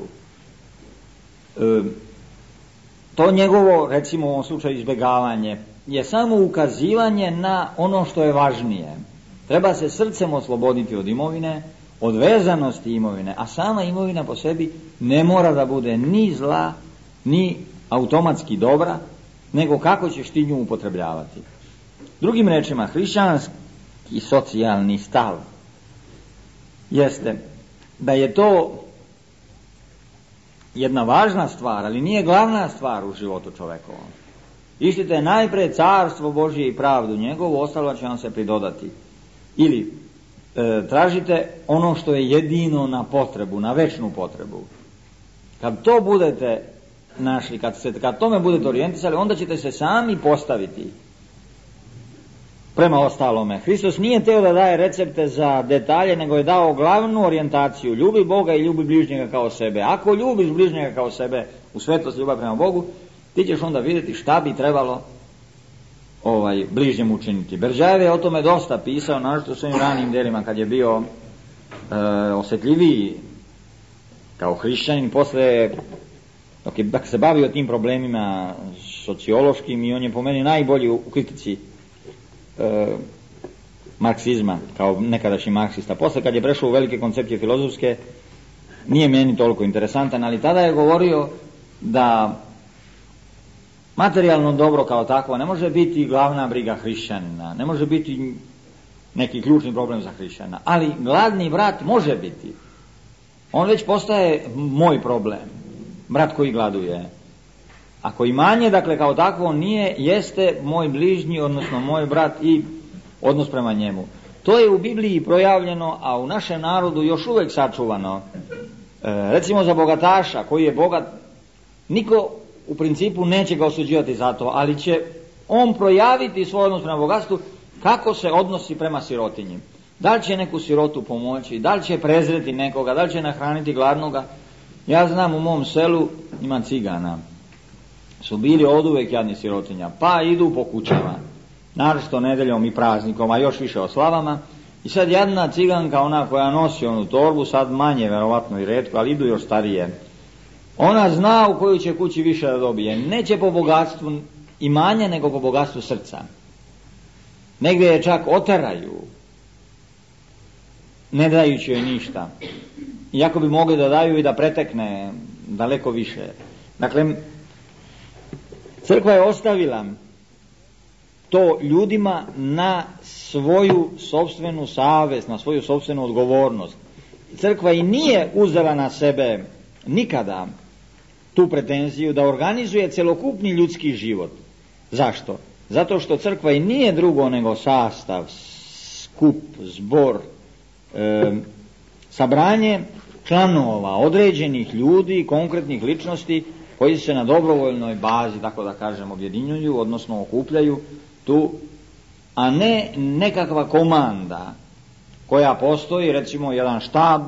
[SPEAKER 1] To njegovo, recimo u ovom slučaju izbjegavanje, je samo ukazivanje na ono što je važnije. Treba se srcem osloboditi od imovine, od vezanosti imovine, a sama imovina po sebi ne mora da bude ni zla, ni automatski dobra, nego kako ćeš ti nju upotrebljavati. Drugim rečima, hrišćanski socijalni stav jeste da je to jedna važna stvar, ali nije glavna stvar u životu čovekovom. Ištite najpre carstvo Božje i pravdu njegovu, ostalo će vam se pridodati. Ili tražite ono što je jedino na potrebu, na večnu potrebu. Kad to budete našli, kad tome budete orijentisali, onda ćete se sami postaviti prema ostalome. Hristos nije teo da daje recepte za detalje, nego je dao glavnu orijentaciju. Ljubi Boga i ljubi bližnjega kao sebe. Ako ljubiš bližnjega kao sebe u svetosti ljubav prema Bogu, ti ćeš onda vidjeti šta bi trebalo bližnjem učiniti. Berđajev je o tome dosta pisao, naročito u svojim ranim djelima, kad je bio osjetljiviji kao hrišćanin, posle dok se bavio tim problemima sociološkim, i on je po meni najbolji u kritici marksizma, kao nekadašnji marksista. Posle kad je prešao u velike koncepcije filozofske, nije meni toliko interesantan, ali tada je govorio da materijalno dobro kao takvo ne može biti glavna briga hrišćanina, ne može biti neki ključni problem za hrišćana, ali gladni brat može biti. On već postaje moj problem, brat koji gladuje. Ako imanje, dakle, kao takvo nije, jeste moj bližnji, odnosno moj brat, i odnos prema njemu. To je u Bibliji projavljeno, a u našem narodu još uvijek sačuvano. Recimo za bogataša koji je bogat, niko u principu neće ga osuđivati za to, ali će on projaviti svoj odnos prema bogatstvu kako se odnosi prema sirotinji. Da li će neku sirotu pomoći, da li će prezreti nekoga, da li će nahraniti gladnoga. Ja znam u mom selu ima cigana, su bili oduvek jadni sirotinja, pa idu po kućama, naročito nedeljom i praznikom, a još više o slavama. I sad jedna ciganka, ona koja nosi onu torbu, sad manje verovatno i retko, ali idu još starije, ona zna u koju će kući više da dobije. Neće po bogatstvu imanja, nego po bogatstvu srca. Negdje je čak oteraju, ne dajući joj ništa, iako bi mogli da daju i da pretekne daleko više. Dakle, crkva je ostavila to ljudima na svoju sopstvenu savest, na svoju sopstvenu odgovornost. Crkva i nije uzela na sebe nikada tu pretenziju da organizuje celokupni ljudski život. Zašto? Zato što crkva i nije drugo nego sastav, skup, zbor, sabranje članova, određenih ljudi, konkretnih ličnosti koji se na dobrovoljnoj bazi, tako da kažem, objedinjuju, odnosno okupljaju tu, a ne nekakva komanda koja postoji, recimo jedan štab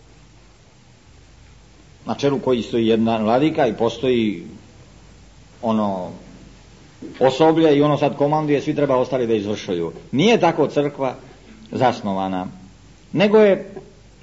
[SPEAKER 1] na čelu koji stoji jedan vladika i postoji ono osoblje i ono sad komanduje, svi treba ostali da izvršuju. Nije tako crkva zasnovana, nego je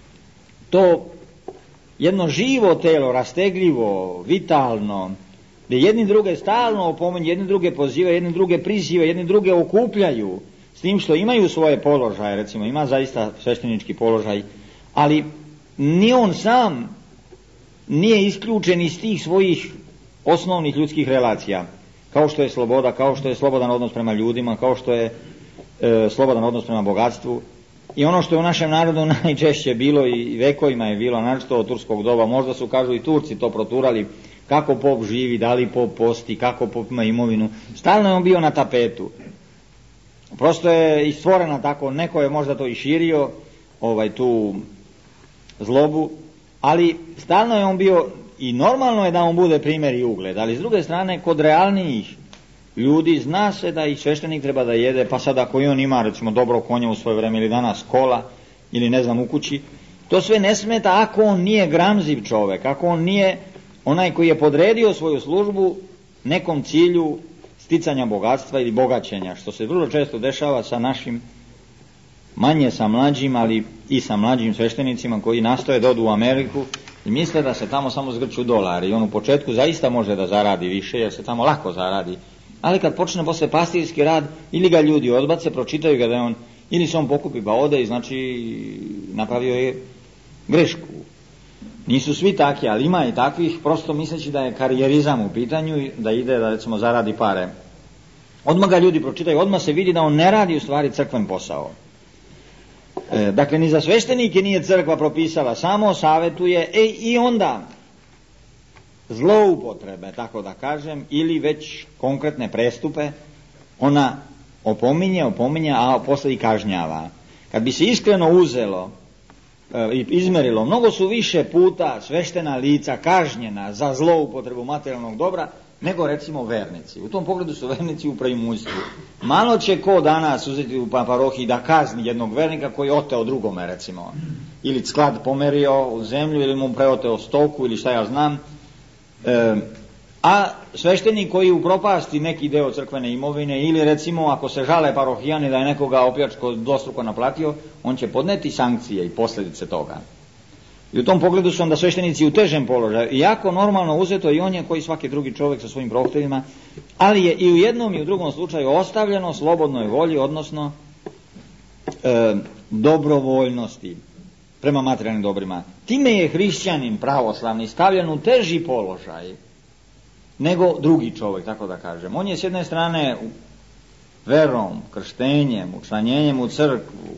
[SPEAKER 1] to jedno živo telo, rastegljivo, vitalno, gdje jedni druge stalno opominju, jedni druge pozivaju, jedni druge prizive, jedni druge okupljaju, s tim što imaju svoje položaje, recimo ima zaista sveštenički položaj, ali ni on sam nije isključen iz tih svojih osnovnih ljudskih relacija, kao što je sloboda, kao što je slobodan odnos prema ljudima, kao što je slobodan odnos prema bogatstvu. I ono što je u našem narodu najčešće bilo i vekovima je bilo, naročito od turskog doba, možda su, kažu, i Turci to proturali, kako pop živi, da li pop posti, kako pop ima imovinu. Stalno je on bio na tapetu. Prosto je i stvorena tako, neko je možda to i širio, tu zlobu, ali stalno je on bio, i normalno je da on bude primjer i ugled, ali s druge strane, kod realnijih ljudi zna se da i sveštenik treba da jede, pa sad ako i on ima recimo dobro konja u svoje vreme ili danas kola ili ne znam u kući, to sve ne smeta ako on nije gramziv čovjek, ako on nije onaj koji je podredio svoju službu nekom cilju sticanja bogatstva ili bogaćenja, što se vrlo često dešava sa našim, manje sa mlađim, ali i sa mlađim sveštenicima koji nastoje da odu u Ameriku i misle da se tamo samo zgrću dolari i on u početku zaista može da zaradi više jer se tamo lako zaradi. Ali kad počne posle pastirski rad, ili ga ljudi odbace, pročitaju ga da je on, ili se on pokupi pa ode i znači napravio je grešku. Nisu svi takvi, ali ima i takvih, prosto misleći da je karijerizam u pitanju i da ide da recimo zaradi pare. Odmah ga ljudi pročitaju, odmah se vidi da on ne radi u stvari crkven posao. Dakle, ni za sveštenike nije crkva propisala, samo savjetuje, i onda zloupotrebe, tako da kažem, ili već konkretne prestupe, ona opominje, a posle i kažnjava. Kad bi se iskreno uzelo i izmerilo, mnogo su više puta sveštena lica kažnjena za zloupotrebu materijalnog dobra nego recimo vernici. U tom pogledu su vernici u preimustvu. Malo će ko danas uzeti u parohiji da kazni jednog vernika koji je oteo drugome, recimo, ili sklad pomerio u zemlju ili mu preoteo stoku ili šta ja znam, a sveštenik koji upropasti neki deo crkvene imovine ili recimo ako se žale parohijani da je nekoga opljačko dvostruko naplatio, on će podneti sankcije i posljedice toga. I u tom pogledu su onda sveštenici u težem položaju, iako normalno uzeto i on je koji svaki drugi čovjek sa svojim prohtjevima, ali je i u jednom i u drugom slučaju ostavljeno slobodnoj volji, odnosno dobrovoljnosti prema materijalnim dobrima. Time je hrišćanin pravoslavni stavljen u teži položaj nego drugi čovjek, tako da kažem. On je s jedne strane verom, krštenjem, učlanjenjem u crkvu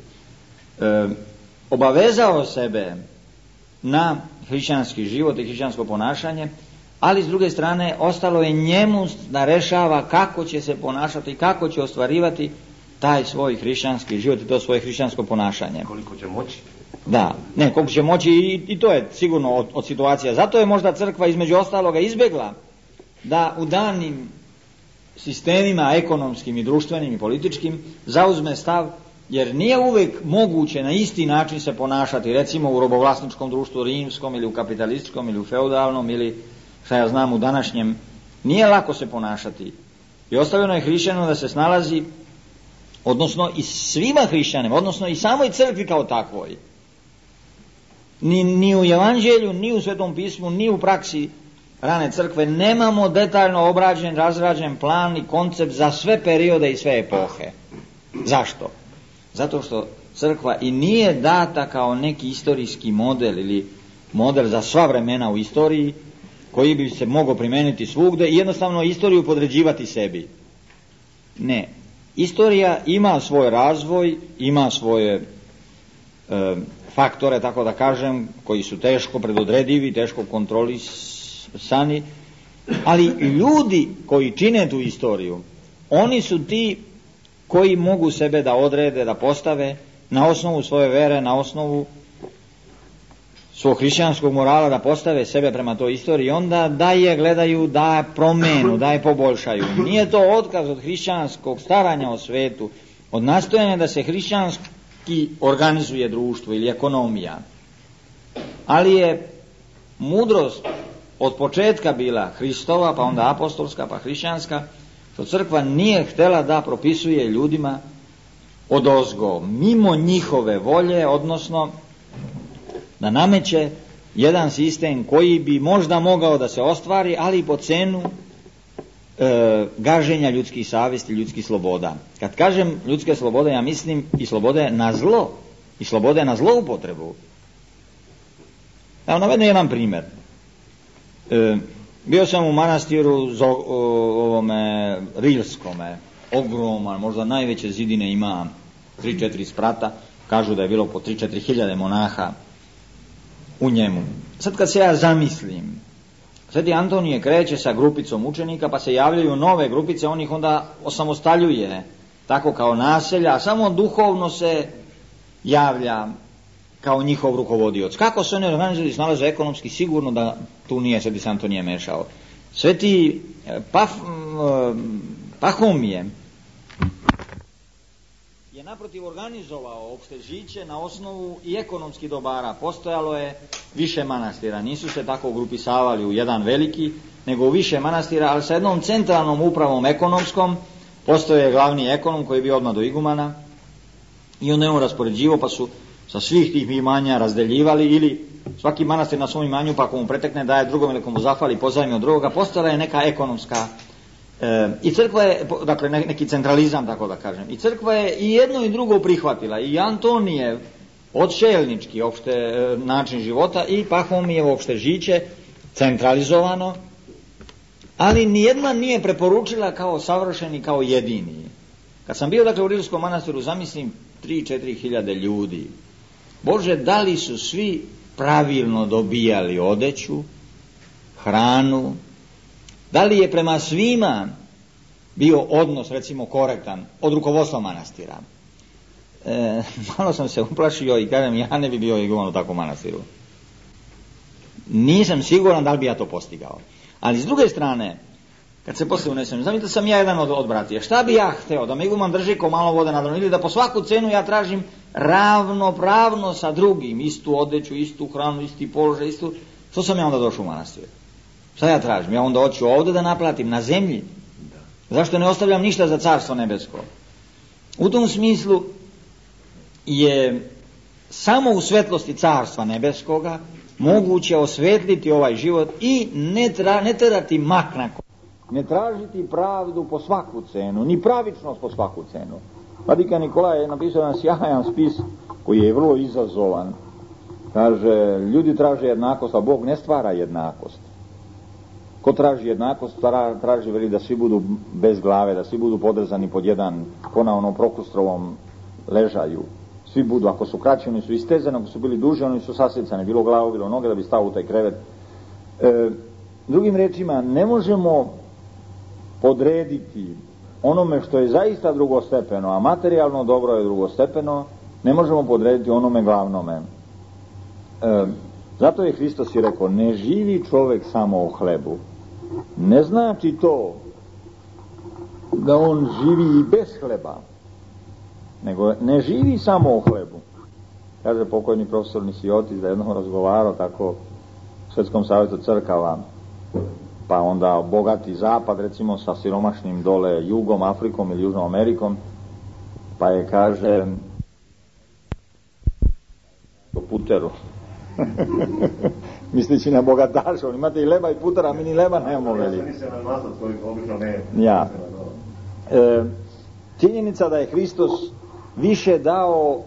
[SPEAKER 1] obavezao sebe na hrišćanski život i hrišćansko ponašanje, ali s druge strane ostalo je njemu da rešava kako će se ponašati, kako će ostvarivati taj svoj hrišćanski život i to svoje hrišćansko ponašanje.
[SPEAKER 4] Koliko će moći?
[SPEAKER 1] Da, ne, koliko će moći i to je sigurno od situacija. Zato je možda crkva između ostaloga izbjegla da u danim sistemima ekonomskim i društvenim i političkim zauzme stav, jer nije uvijek moguće na isti način se ponašati, recimo u robovlasničkom društvu rimskom ili u kapitalističkom ili u feudalnom ili šta ja znam u današnjem, nije lako se ponašati. I ostavljeno je hrišćaninu da se snalazi, odnosno i svima hrišćanima, odnosno i samoj crkvi kao takvoj. Ni u evanđelju, ni u Svetom pismu, ni u praksi rane crkve nemamo detaljno obrađen, razrađen plan i koncept za sve periode i sve epohe. Zašto? Zato što crkva i nije data kao neki istorijski model ili model za sva vremena u istoriji koji bi se mogao primijeniti svugde i jednostavno istoriju podređivati sebi. Ne. Istorija ima svoj razvoj, ima svoje faktore, tako da kažem, koji su teško predodredivi, teško kontrolisani, ali ljudi koji čine tu istoriju, oni su ti koji mogu sebe da odrede, da postave na osnovu svoje vere, na osnovu svog hrišćanskog morala, da postave sebe prema toj istoriji, onda da je gledaju, da je promenu, da je poboljšaju. Nije to otkaz od hrišćanskog staranja o svetu, od nastojanja da se hrišćanski organizuje društvo ili ekonomija. Ali je mudrost od početka bila Hristova, pa onda apostolska, pa hrišćanska, što crkva nije htjela da propisuje ljudima odozgo, mimo njihove volje, odnosno da nameće jedan sistem koji bi možda mogao da se ostvari, ali po cenu gaženja ljudskih savjesti, ljudskih sloboda. Kad kažem ljudske slobode, ja mislim i slobode na zlo, i slobode na zloupotrebu. Evo, navedem jedan primjer. Bio sam u manastiru ovome Rilskome, ogroman, možda najveće zidine, ima 3-4 sprata, kažu da je bilo po 3-4 hiljade monaha u njemu. Sad kad se ja zamislim, Sveti Antonije kreće sa grupicom učenika, pa se javljaju nove grupice, on ih onda osamostaljuje, tako kao naselja, a samo duhovno se javlja kao njihov rukovodioc. Kako se oni organizuju i snalaze ekonomski, sigurno da tu nije Sveti Antonije mešao. Sveti Pahomije je naprotiv organizovao opštežiće na osnovu i ekonomskih dobara. Postojalo je više manastira, nisu se tako grupisavali u jedan veliki, nego u više manastira, ali sa jednom centralnom upravom ekonomskom. Postoje glavni ekonom koji je bio odmah do igumana i on je on raspoređivao, pa su sa svih tih imanja razdeljivali, ili svaki manastir na svom imanju, pa ako mu pretekne daje drugom ili ako mu zahvali pozajmi od drugoga. Postojala je neka ekonomska i crkva je, dakle neki centralizam, tako da kažem, i crkva je i jedno i drugo prihvatila, i Antonijev odšelnički opšte način života i Pahomijev opštežiće centralizovano, ali nijedna nije preporučila kao savršeni, kao jedini. Kad sam bio dakle u Rilskom manastiru, zamislim 3-4 hiljade ljudi. Bože, da li su svi pravilno dobijali odeću, hranu, da li je prema svima bio odnos recimo korektan od rukovodstva manastira? Malo sam se uplašio i kažem, ja ne bi bio iguman u takvom manastiru. Nisam siguran da li bi ja to postigao. Ali s druge strane, kad se poslije unesem, znam da sam ja jedan od bratija, šta bi ja hteo, da me iguman drži ko malo vode na dnu, ili da po svaku cenu ja tražim ravnopravno sa drugim, istu odeću, istu hranu, isti položaj, istu, što sam ja onda došao u manastir? Šta ja tražim? Ja onda hoću ovdje da naplatim na zemlji. Zašto ne ostavljam ništa za carstvo nebesko? U tom smislu je samo u svetlosti carstva nebeskoga moguće osvetliti ovaj život i ne terati mak na kost. Ne tražiti pravdu po svaku cenu, ni pravičnost po svaku cenu. Vladika Nikolaj je napisao jedan sjajan spis koji je vrlo izazovan. Kaže, ljudi traže jednakost, a Bog ne stvara jednakost. Ko traži jednakost, traži veli da svi budu bez glave, da svi budu podrezani pod jedan, ko na onom Prokustrovom ležaju. Svi budu, ako su kraći, oni su istezani, ako su bili duži, oni su sasjecani, bilo glavu, bilo noge, da bi stao u taj krevet. Drugim rečima, ne možemo podrediti onome što je zaista drugostepeno, a materijalno dobro je drugostepeno, ne možemo podrediti onome glavnome. Zato je Hristos i rekao, ne živi čovjek samo o hlebu. Ne znači to da on živi i bez hleba, nego ne živi samo o hlebu. Kaže pokojni profesor Nisiotis da je jednom razgovarao tako u Svjetskom savjetu crkava, pa onda bogati zapad recimo sa siromašnim dole Jugom, Afrikom ili Južnom Amerikom, pa je kaže o puteru misleći na bogataša, on imate i leba i putera, a mi ni leba nemamo veli. Ja. Činjenica da je Hristos više dao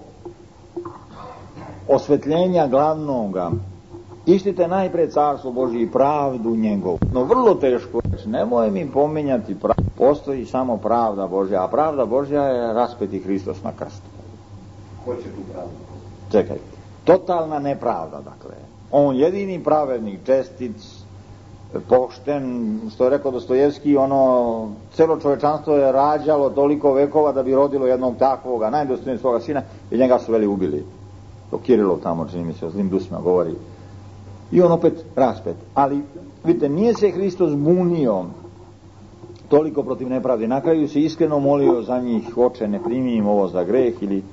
[SPEAKER 1] osvetljenja glavnoga. Ištite najpre carstvo Božje i pravdu njegovu. No vrlo teško, nemoj mi pominjati pravdu. Postoji samo pravda Božja, a pravda Božja je raspeti Hristos na krstu.
[SPEAKER 3] Ko će tu pravdu?
[SPEAKER 1] Čekaj, totalna nepravda, dakle. On jedini pravednik, čestic, pošten, što je rekao Dostojevski, celo čovečanstvo je rađalo toliko vekova da bi rodilo jednog takvoga, najdostojnijeg svoga sina, i njega su veli ubili. To Kirilov tamo, čini mi se, o zlim dusima govori. I on opet raspet. Ali, vidite, nije se Hristos bunio toliko protiv nepravde. Na kraju se iskreno molio za njih, oče, ne primi im ovo za greh, ili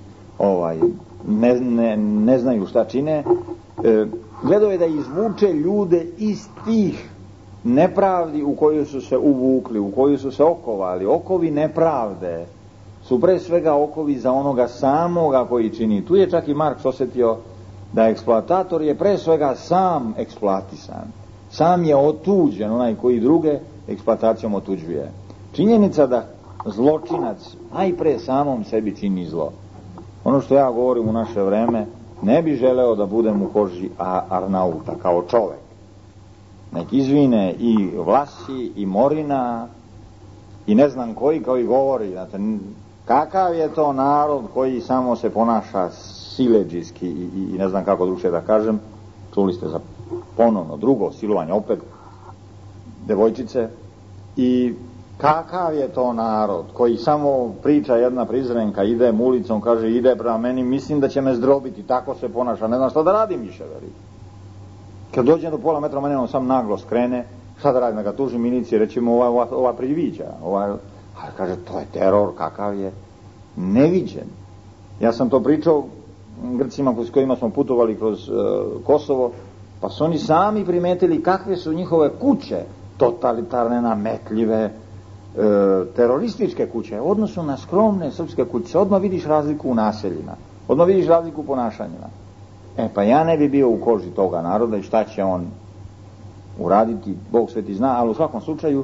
[SPEAKER 1] ne znaju šta čine. Gledao je da izvuče ljude iz tih nepravdi u koju su se uvukli, u koju su se okovali. Okovi nepravde su pre svega okovi za onoga samoga koji čini. Tu je čak i Marks osjetio da eksploatator je pre svega sam eksploatisan. Sam je otuđen, onaj koji druge eksploatacijom otuđuje. Činjenica da zločinac najpre samom sebi čini zlo. Ono što ja govorim u naše vreme, ne bi želeo da budem u koži Arnauta kao čovek. Nek izvine i Vlasi i Morina i ne znam koji govori. Znate, kakav je to narod koji samo se ponaša siledžijski i ne znam kako drugše da kažem. Čuli ste za ponovno drugo silovanje opet devojčice. I kakav je to narod koji samo priča jedna prizrenka, ide ulicom, kaže ide prema meni, mislim da će me zdrobiti, tako se ponaša, ne znam šta da radim više, veli. Kad dođem do pola metra mene on sam naglo skrene, šta da radim, da ga tuži milicije, rećemo ova priviđa, ali kaže to je teror, kakav je neviđen. Ja sam to pričao Grcima s kojima smo putovali kroz Kosovo, pa su oni sami primetili kakve su njihove kuće, totalitarne, nametljive, terorističke kuće, u odnosu na skromne srpske kuće. Odmah vidiš razliku u naseljima, odmah vidiš razliku u ponašanjima. Pa ja ne bi bio u koži toga naroda i šta će on uraditi, Bog sveti zna, ali u svakom slučaju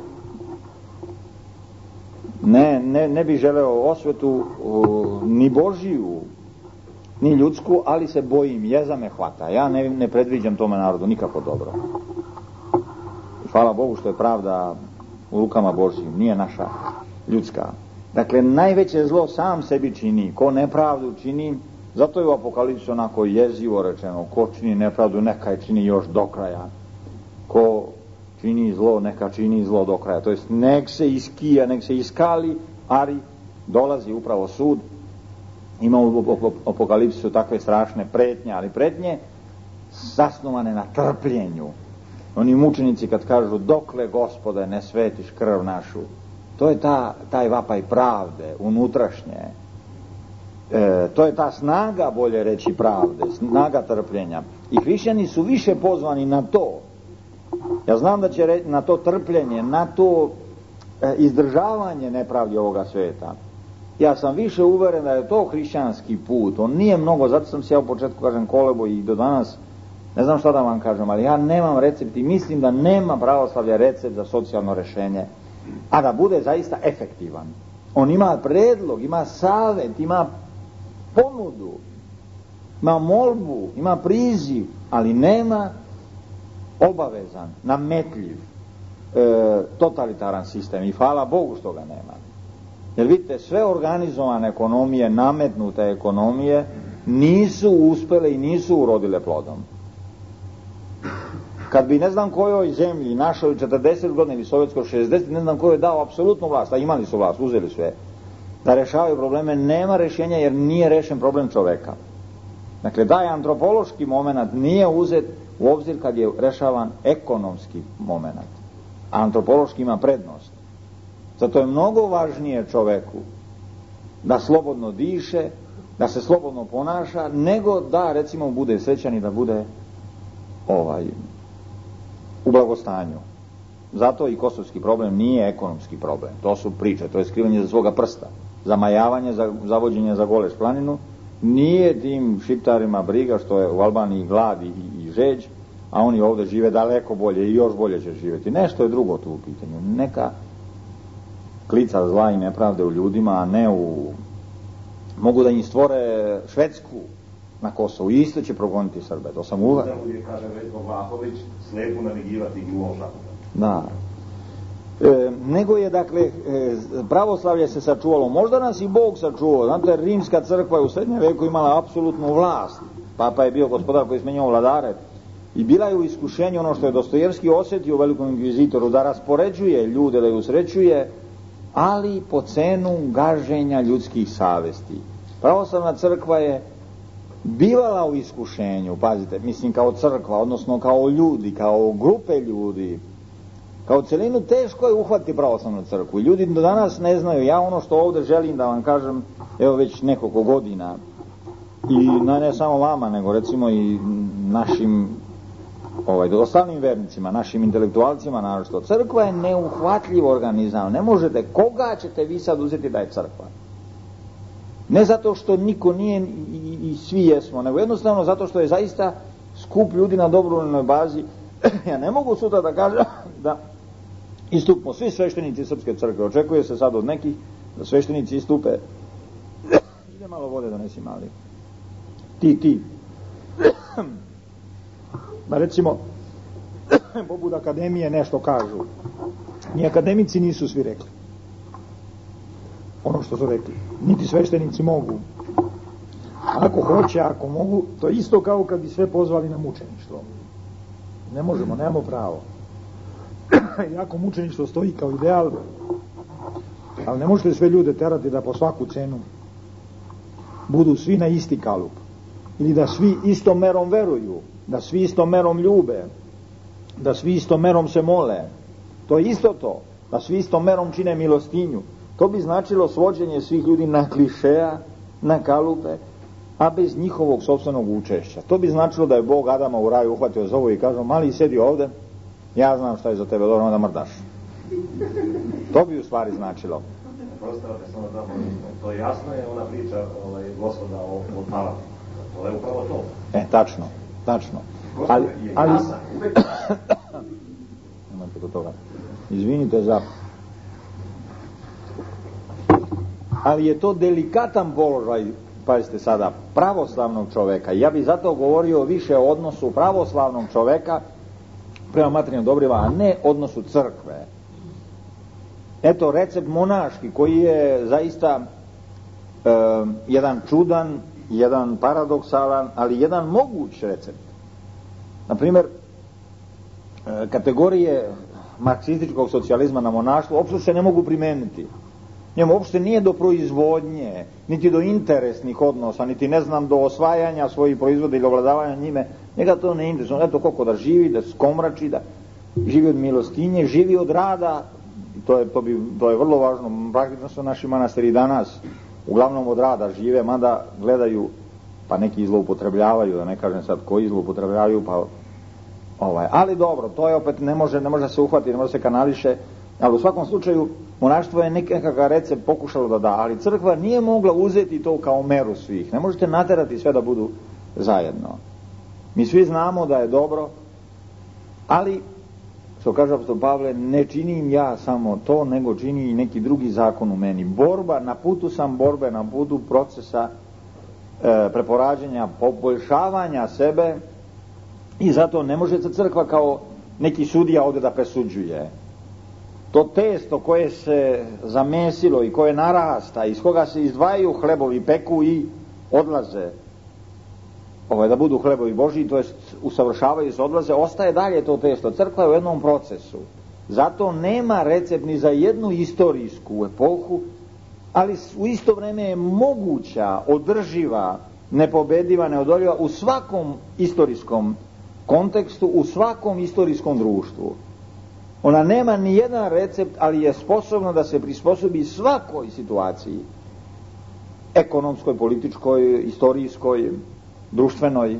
[SPEAKER 1] ne bi želeo osvetu ni Božiju ni ljudsku, ali se bojim, jeza me hvata. Ja ne predviđam tome narodu nikako dobro. Hvala Bogu što je pravda u rukama Božjim, nije naša ljudska. Dakle, najveće zlo sam sebi čini, ko nepravdu čini, zato je u Apokalipsu onako jezivo rečeno, ko čini nepravdu neka je čini još do kraja, ko čini zlo neka čini zlo do kraja, to jest nek se iskija, nek se iskali, ali dolazi upravo sud. Ima u Apokalipsu takve strašne pretnje, ali pretnje zasnovane na trpljenju. Oni mučenici kad kažu dokle Gospode ne svetiš krv našu, to je taj vapaj pravde unutrašnje, to je ta snaga, bolje reći, pravde, snaga trpljenja. I hrišćani su više pozvani na to. Ja znam da će na to trpljenje, na to izdržavanje nepravdi ovoga sveta. Ja sam više uveren da je to hrišćanski put. On nije mnogo, zato sam se ja u početku kažem kolebo i do danas ne znam šta da vam kažem, ali ja nemam recept i mislim da nema pravoslavlja recept za socijalno rešenje, a da bude zaista efektivan. On ima predlog, ima savet, ima ponudu, ima molbu, ima priziv, ali nema obavezan, nametljiv, totalitaran sistem. I hvala Bogu što ga nema. Jer vidite, sve organizovane ekonomije, nametnute ekonomije, nisu uspele i nisu urodile plodom. Kad bi ne znam kojoj zemlji, našoj 40 godina ili sovjetskoj 60, ne znam kojoj dao apsolutnu vlast, a imali su vlast, uzeli sve, da rešavaju probleme, nema rešenja jer nije rešen problem čoveka. Dakle, taj antropološki moment nije uzet u obzir kad je rešavan ekonomski moment. A antropološki ima prednost. Zato je mnogo važnije čoveku da slobodno diše, da se slobodno ponaša, nego da, recimo, bude srećan i da bude u blagostanju. Zato i kosovski problem nije ekonomski problem. To su priče, to je skrivanje za svoga prsta. Zamajavanje, zavođenje za goleš planinu. Nije tim šiptarima briga što je u Albaniji glad i žeđ, a oni ovdje žive daleko bolje i još bolje će živjeti. Nešto je drugo tu u pitanju. Neka klica zla i nepravde u ljudima, a ne u... Mogu da im stvore Švedsku na Kosovu i isto će progoniti Srbe. To sam uvek.
[SPEAKER 3] Kaže Veljko Vlahović, slepu navigivati gluvo.
[SPEAKER 1] Da. Nego je, dakle, pravoslavlje se sačuvalo. Možda nas i Bog sačuvao. Znate, rimska crkva je u srednjem veku imala apsolutnu vlast. Papa je bio gospodar koji je smenjao vladare. I bila je u iskušenju ono što je Dostojevski osjetio u Velikom inkvizitoru, da raspoređuje ljude, da ju usrećuje, ali po cenu gaženja ljudskih savesti. Pravoslavna crkva je bivala u iskušenju, pazite, mislim kao crkva, odnosno kao ljudi, kao grupe ljudi, kao celinu. Teško je uhvatiti pravoslavnu crkvu. Ljudi do danas ne znaju. Ja ono što ovdje želim da vam kažem, evo već nekoliko godina, i ne samo vama, nego recimo i našim ostalim vernicima, našim intelektualcima, naročito, crkva je neuhvatljiv organizam. Ne možete, koga ćete vi sad uzeti da je crkva? Ne zato što niko nije i svi jesmo, nego jednostavno zato što je zaista skup ljudi na dobrovoljnoj bazi. Ja ne mogu sutra da kažem da istupimo svi sveštenici Srpske crkve. Očekuje se sad od nekih da sveštenici istupe. Ide malo vode, donesi mali. Ti. Da recimo poput akademije nešto kažu. Ni akademici nisu svi rekli ono što su rekli. Niti sveštenici mogu. Ako hoće, ako mogu, to je isto kao kad bi sve pozvali na mučeništvo. Ne možemo, nemamo pravo. Iako mučeništvo stoji kao ideal, ali ne možete sve ljude terati da po svaku cenu budu svi na isti kalup. Ili da svi istom merom veruju, da svi istom merom ljube, da svi istom merom se mole. To je isto to. Da svi istom merom čine milostinju. To bi značilo svođenje svih ljudi na klišeja, na kalupe, a bez njihovog sopstvenog učešća. To bi značilo da je Bog Adama u raju uhvatio za ovo i kažao: mali, sedi ovde, ja znam šta je za tebe dobro, onda mrdaš. To bi u stvari značilo.
[SPEAKER 3] To jasno je ona priča Gospoda o talatu. To je upravo to.
[SPEAKER 1] Tačno.
[SPEAKER 3] Gospod je jasan.
[SPEAKER 1] Nemojte do toga. Izvinite za... Ali je to delikatan položaj, pazite sada, pravoslavnog čoveka. Ja bih zato govorio više o odnosu pravoslavnog čoveka prema materijalnim dobrima, a ne odnosu crkve. Eto recept monaški koji je zaista jedan čudan, jedan paradoksalan, ali jedan moguć recept. Naprimjer, kategorije marksističkog socijalizma na monaštvu uopšte se ne mogu primeniti. Njemu uopšte nije do proizvodnje, niti do interesnih odnosa, niti ne znam do osvajanja svojih proizvoda ili ovladavanja njime. Njega to ne interesuje. Eto koliko da živi, da skomrači, da živi od milostinje, živi od rada. To je vrlo važno. Praktično su naši manastiri danas uglavnom od rada žive, mada gledaju, pa neki zloupotrebljavaju, da ne kažem sad koji zloupotrebljavaju, pa ali dobro, to je opet ne može se uhvatiti, ne može se kanališe, ali u svakom slučaju monaštvo je nekakav recept pokušalo da da, ali crkva nije mogla uzeti to kao meru svih. Ne možete naterati sve da budu zajedno. Mi svi znamo da je dobro, ali što kaže apostol Pavle, ne činim ja samo to, nego čini i neki drugi zakon u meni. Borba, na putu sam borbe, na putu procesa preporađenja, poboljšavanja sebe, i zato ne može se crkva kao neki sudija ovdje da presuđuje. To testo koje se zamesilo i koje narasta, iz koga se izdvajaju hlebovi, peku i odlaze. da budu hlebovi Božji, to jest usavršavaju se, odlaze, ostaje dalje to testo. Crkva je u jednom procesu. Zato nema recept ni za jednu istorijsku epohu, ali u isto vrijeme je moguća, održiva, nepobediva, neodoljiva u svakom istorijskom kontekstu, u svakom istorijskom društvu. Ona nema ni jedan recept, ali je sposobna da se prisposobi svakoj situaciji, ekonomskoj, političkoj, istorijskoj, društvenoj.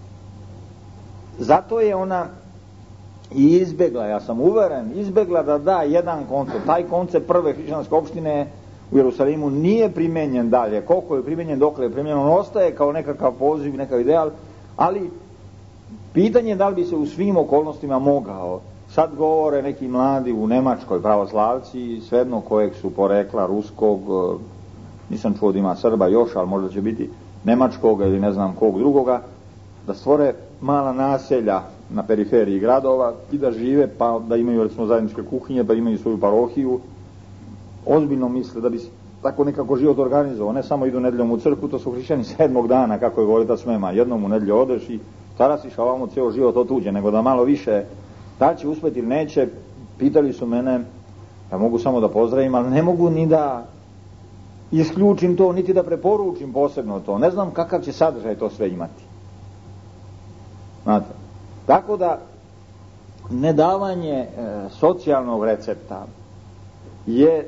[SPEAKER 1] Zato je ona i izbjegla, ja sam uveren, izbjegla da da jedan koncept. Taj koncept prve hrišćanske opštine u Jerusalimu nije primenjen dalje. Koliko je primenjen, dokle je primenjen, on ostaje kao nekakav poziv, nekakav ideal, ali pitanje je da li bi se u svim okolnostima mogao. Sad govore neki mladi u Nemačkoj pravoslavci, svejedno kojeg su porekla, ruskog, nisam čuo da ima Srba još, ali možda će biti nemačkog ili ne znam kog drugoga, da stvore mala naselja na periferiji gradova i da žive, pa da imaju recimo zajedničke kuhinje, pa imaju svoju parohiju. Ozbiljno misle da bi tako nekako život organizovao, ne samo idu nedeljom u crkvu, to su hrišćani 7. dana, kako je govorila Smema, jednom u nedelju odeš i tarasiš, a ovamo cijelo život otuđe, nego da malo više, da će uspjeti ili neće. Pitali su mene, ja mogu samo da pozdravim, ali ne mogu ni da isključim to, niti da preporučim posebno to, ne znam kakav će sadržaj to sve imati. Znate, tako da nedavanje socijalnog recepta je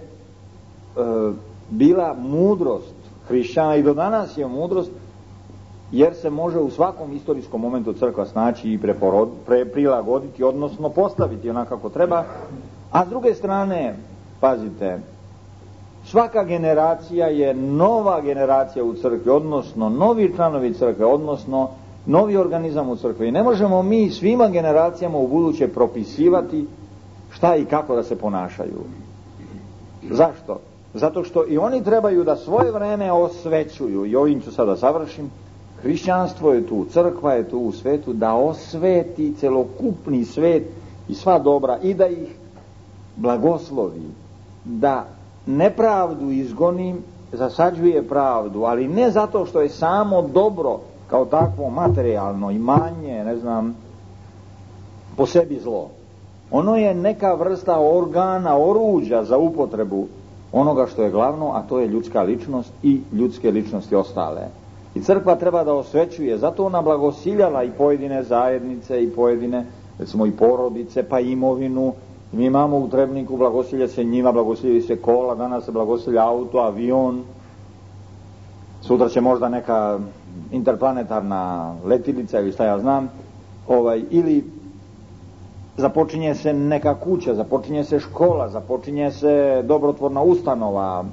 [SPEAKER 1] bila mudrost hrišćana i do danas je mudrost, jer se može u svakom istorijskom momentu crkva snaći i prilagoditi, odnosno postaviti onako kako treba. A s druge strane, pazite, svaka generacija je nova generacija u crkvi, odnosno novi članovi crkve, odnosno novi organizam u crkvi. I ne možemo mi svima generacijama u buduće propisivati šta i kako da se ponašaju. Zašto? Zato što i oni trebaju da svoje vreme osvećuju, i ovim ću sada završim. Hrišćanstvo je tu, crkva je tu u svetu da osveti celokupni svet i sva dobra i da ih blagoslovi, da nepravdu izgoni, zasađuje pravdu, ali ne zato što je samo dobro kao takvo materijalno imanje, ne znam, po sebi zlo. Ono je neka vrsta organa, oruđa za upotrebu onoga što je glavno, a to je ljudska ličnost i ljudske ličnosti ostale. I crkva treba da osvećuje, zato ona blagosiljala i pojedine zajednice i pojedine, recimo i porodice, pa imovinu. Mi imamo u Trebniku, blagosilja se njima, blagosiljaju se kola, danas se blagosilja auto, avion, sutra će možda neka interplanetarna letilica ili šta ja znam, ili započinje se neka kuća, započinje se škola, započinje se dobrotvorna ustanova.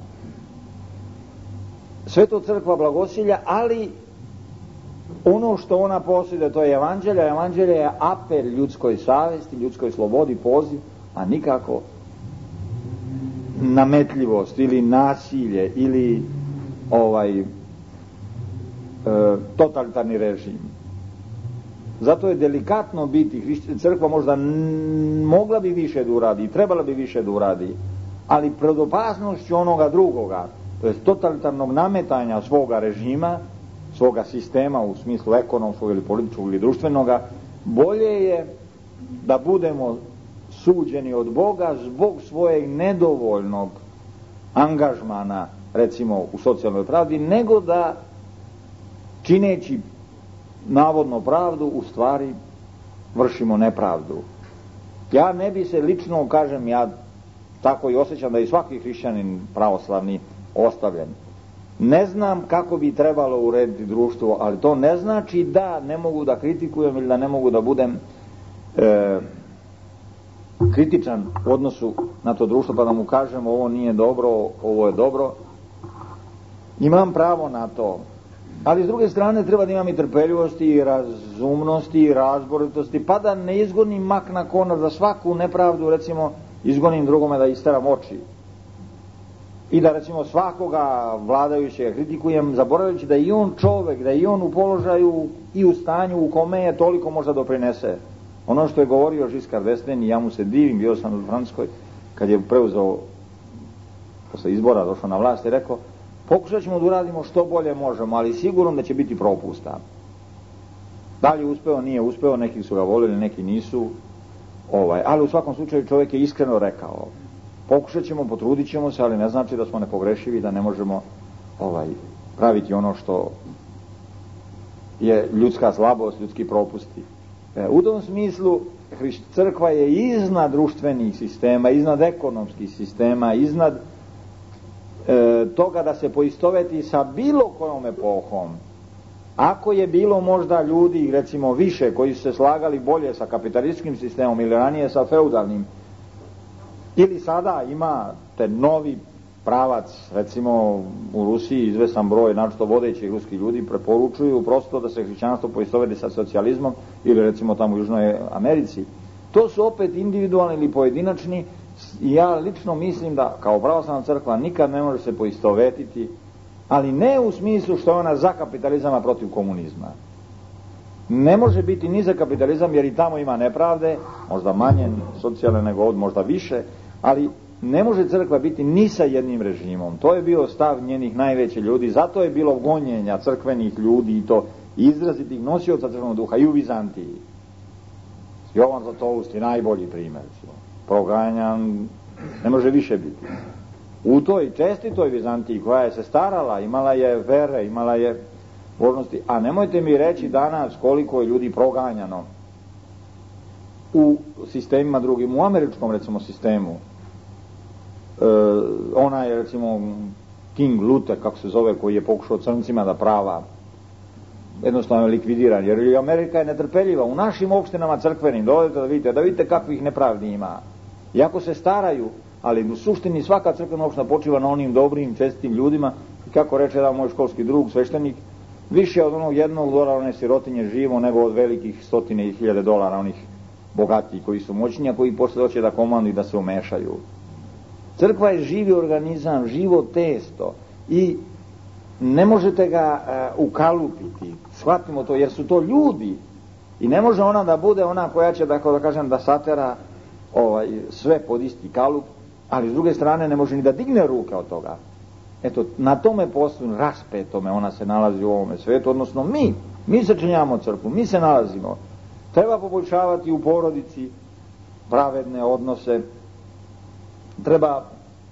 [SPEAKER 1] Sve to crkva blagosilja, ali ono što ona posjeduje, to je evanđelje. Evanđelje je apel ljudskoj savjesti, ljudskoj slobodi, poziv, a nikako nametljivost ili nasilje ili totalitarni režim. Zato je delikatno biti, crkva možda mogla bi više da uradi, trebala bi više da uradi, ali pred opasnošću onoga drugoga, to je totalitarnog nametanja svoga režima, svoga sistema u smislu ekonomskog ili političkog ili društvenoga, bolje je da budemo suđeni od Boga zbog svojeg nedovoljnog angažmana, recimo u socijalnoj pravdi, nego da čineći navodno pravdu, u stvari vršimo nepravdu. Ja ne bi se lično, kažem, ja tako i osjećam da je svaki hrišćanin pravoslavni ostavljen. Ne znam kako bi trebalo urediti društvo, ali to ne znači da ne mogu da kritikujem ili da ne mogu da budem kritičan u odnosu na to društvo, pa da mu kažem ovo nije dobro, ovo je dobro. Imam pravo na to. Ali s druge strane treba da imam i trpeljivosti i razumnosti i razboritosti, pa da ne izgonim mak na konac, za svaku nepravdu recimo izgonim drugome da isteram oči. I da recimo svakoga vladajućega kritikujem, zaboravljajući da i on čovek, da i on u položaju i u stanju u kome je toliko možda doprinese. Ono što je govorio Žiskard d'Estaing, ja mu se divim, bio sam u Francuskoj, kad je preuzeo posle izbora, došao na vlast i rekao, pokušat ćemo da uradimo što bolje možemo, ali sigurno da će biti propusta.
[SPEAKER 5] Da li je uspeo, nije uspeo, neki su ga volili, neki nisu, ali u svakom slučaju čovjek je iskreno rekao, pokušat ćemo, potrudit ćemo se, ali ne znači da smo nepogrešivi, da ne možemo praviti ono što je ljudska slabost, ljudski propusti. U tom smislu crkva je iznad društvenih sistema, iznad ekonomskih sistema, iznad toga da se poistoveti sa bilo kojom epohom. Ako je bilo možda ljudi, recimo više, koji su se slagali bolje sa kapitalističkim sistemom ili ranije sa feudalnim, ili sada imate novi pravac, recimo u Rusiji izvesan broj, naročito vodećih ruskih ljudi preporučuju prosto da se hrišćanstvo poistoveti sa socijalizmom, ili recimo tamo u Južnoj Americi. To su opet individualni ili pojedinačni, i ja lično mislim da kao pravoslavna crkva nikad ne može se poistovetiti, ali ne u smislu što je ona za kapitalizam, a protiv komunizma. Ne može biti ni za kapitalizam, jer i tamo ima nepravde, možda manje socijalne nego ovdje, možda više, ali ne može crkva biti ni sa jednim režimom. To je bio stav njenih najvećih ljudi, zato je bilo gonjenja crkvenih ljudi i to izrazitih nosioca crkvenog duha i u Vizantiji. Jovan Zlatoust najbolji primjer. Proganjan ne može više biti. U toj čestitoj Vizantiji koja je se starala, imala je vere, imala je božnosti, a nemojte mi reći danas koliko je ljudi proganjano u sistemima drugim, u američkom recimo sistemu. Ona je recimo King Luther, kako se zove, koji je pokušao crncima da prava, jednostavno je likvidiran, jer Amerika je netrpeljiva. U našim opštinama crkvenim, dođete da vidite kakvih nepravdi ima. Iako se staraju, ali u suštini svaka crkvena opština počiva na onim dobrim, čestitim ljudima, i kako reče jedan moj školski drug, sveštenik, više od onog $1 one sirotinje živo nego od velikih stotine i hiljade dolara onih bogatiji koji su moćni, a koji posle hoće da komanduju i da se umešaju. Crkva je živi organizam, živo testo i ne možete ga ukalupiti, shvatimo to, jer su to ljudi i ne može ona da bude ona koja će, da kažem, da satera sve pod isti kalup, ali s druge strane ne može ni da digne ruke od toga. Eto, na tome poslu raspetome ona se nalazi u ovome svetu, odnosno mi sačinjavamo crkvu, mi se nalazimo. Treba poboljšavati u porodici pravedne odnose, treba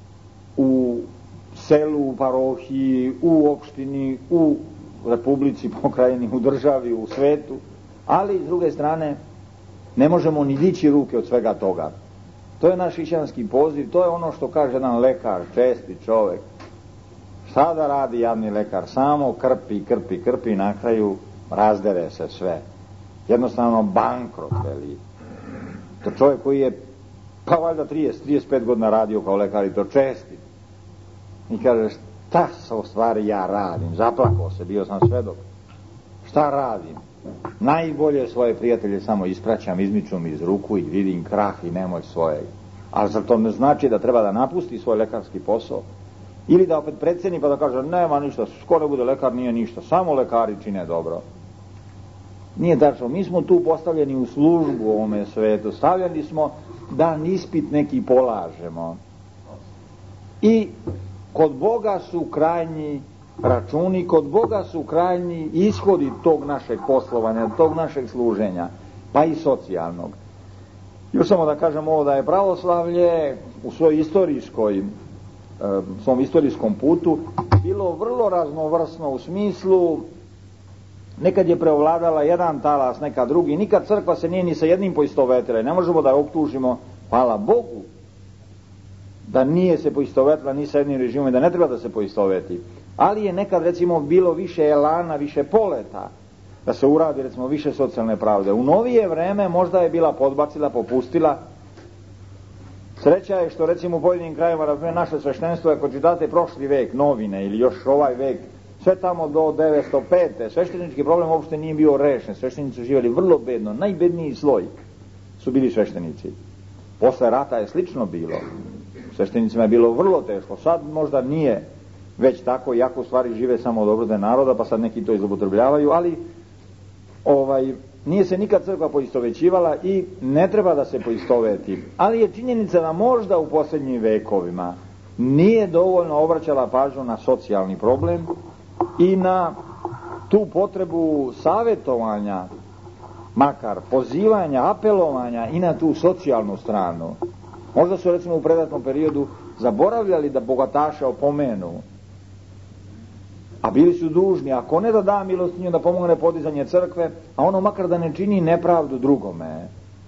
[SPEAKER 5] u selu, u parohiji, u opštini, u republici, pokrajini, u državi, u svetu, ali s druge strane ne možemo ni dići ruke od svega toga. To je naš hrišćanski poziv, to je ono što kaže jedan lekar, česti čovjek. Šta da radi jadni lekar? Samo krpi, na kraju razdere se sve. Jednostavno bankrot, veli. To čovjek koji je pa valjda 30-35 godina radio kao lekar i to česti. I kaže, šta se u stvari ja radim? Zaplakao se, bio sam svedok. Šta radim? Najbolje svoje prijatelje samo ispraćam, izmiču mi iz ruku i vidim krah i nemoć svojeg. Ali za to ne znači da treba da napusti svoj lekarski posao. Ili da opet predsjedni pa da kaže, nema ništa, ko ne bude lekar nije ništa, samo lekari čine dobro. Nije tačno, mi smo tu postavljeni u službu u ovome svetu, stavljeni smo da ispit neki polažemo. I kod Boga su krajnji računi, kod Boga su krajnji ishodi tog našeg poslovanja, tog našeg služenja, pa i socijalnog. Još samo da kažem ovo, da je pravoslavlje u svojoj svom istorijskom putu bilo vrlo raznovrsno u smislu, nekad je preovladala jedan talas, nekad drugi, nikad crkva se nije ni sa jednim poistovetila, ne možemo da je optužimo, hvala Bogu, da nije se poistovetila ni sa jednim režimom i da ne treba da se poistoveti, ali je nekad recimo bilo više elana, više poleta da se uradi recimo više socijalne pravde. U novije vreme možda je bila podbacila, popustila. Sreća je što recimo u pojedinim krajevima naše sveštenstvo, ako čitate prošli vek, novine ili još ovaj vek, sve tamo do 905. Sveštenički problem uopšte nije bio rešen. Sveštenici su živjeli vrlo bedno, najbedniji sloj su bili sveštenici. Posle rata je slično bilo. Sveštenicima je bilo vrlo teško. Sad možda nije već tako, iako u stvari žive samo od obrade naroda, pa sad neki to izupotrebljavaju, ali nije se nikad crkva poistovećivala i ne treba da se poistoveti. Ali je činjenica da možda u posljednjim vekovima nije dovoljno obraćala pažnju na socijalni problem i na tu potrebu savjetovanja makar pozivanja, apelovanja i na tu socijalnu stranu. Možda su recimo u predatnom periodu zaboravljali da bogataše opomenu, a bili su dužni, ako ne da milostinju, da pomogne podizanje crkve, a ono makar da ne čini nepravdu drugome.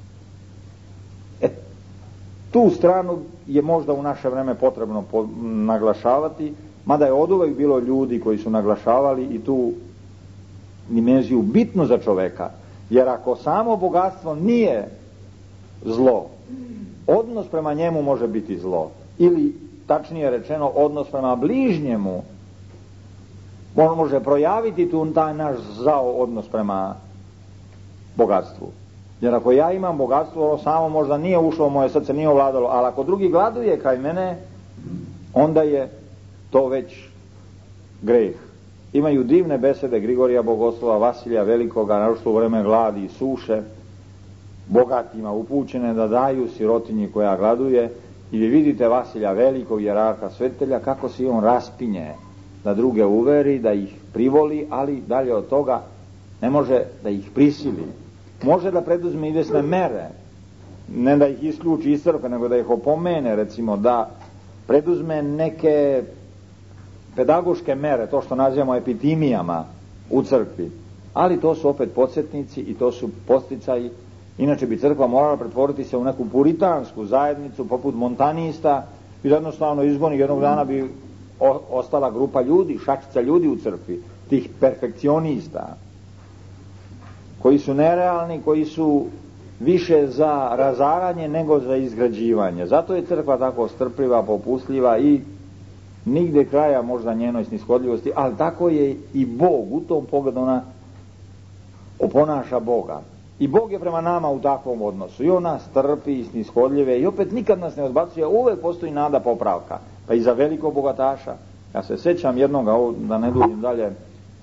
[SPEAKER 5] Tu stranu je možda u naše vreme potrebno naglašavati, mada je oduvek bilo ljudi koji su naglašavali i tu dimenziju bitnu za čoveka, jer ako samo bogatstvo nije zlo, odnos prema njemu može biti zlo, ili tačnije rečeno odnos prema bližnjemu, on može projaviti tu taj naš zao odnos prema bogatstvu. Jer ako ja imam bogatstvo, ono samo možda nije ušlo u moje srce, nije ovladalo, ali ako drugi gladuje kraj mene, onda je to već greh. Imaju divne besede Grigorija Bogoslova, Vasilija Velikoga, naročito u vreme gladi i suše, bogatima upućene da daju sirotinji koja gladuje, i vi vidite Vasilja Velikog, jerarha svetitelja, kako se on raspinje da druge uveri, da ih privoli, ali dalje od toga ne može da ih prisili. Može da preduzme izvesne mere, ne da ih isključi iz crkve, nego da ih opomene, recimo da preduzme neke pedagoške mere, to što nazivamo epitimijama u crkvi, ali to su opet podsjetnici i to su podsticaji. Inače bi crkva morala pretvoriti se u neku puritansku zajednicu poput montanista i jednostavno izgoni, jednog dana bi ostala grupa ljudi, šačica ljudi u crkvi, tih perfekcionista, koji su nerealni, koji su više za razaranje nego za izgrađivanje. Zato je crkva tako strpljiva, popustljiva i nigde kraja možda njenoj snishodljivosti, ali tako je i Bog, u tom pogledu ona oponaša Boga. I Bog je prema nama u takvom odnosu. I on nas trpi i snishodljive i opet nikad nas ne odbacuje, uvek postoji nada popravka. Pa i za velikog bogataša. Ja se sećam jednoga, da ne dužim dalje,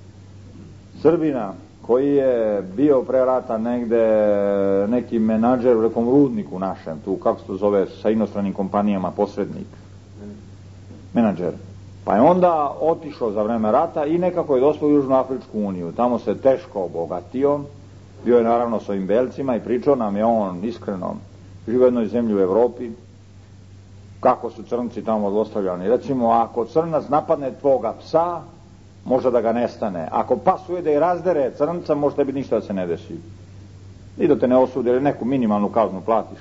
[SPEAKER 5] Srbina, koji je bio pre rata negde neki menadžer u nekom rudniku našem, tu kako se to zove, sa inostranim kompanijama, posrednik. Menadžer. Pa je onda otišao za vreme rata i nekako je dospao u Južnoafričku uniju. Tamo se teško obogatio, bio je naravno s ovim belcima i pričao nam je on iskreno, živo u jednoj zemlji u Evropi, kako su crnci tamo zlostavljani. Recimo, ako crnac napadne tvoga psa, može da ga nestane. Ako pas ujede i razdere crnca, može tebi ništa da se ne desi. I da te ne osude, ili neku minimalnu kaznu platiš.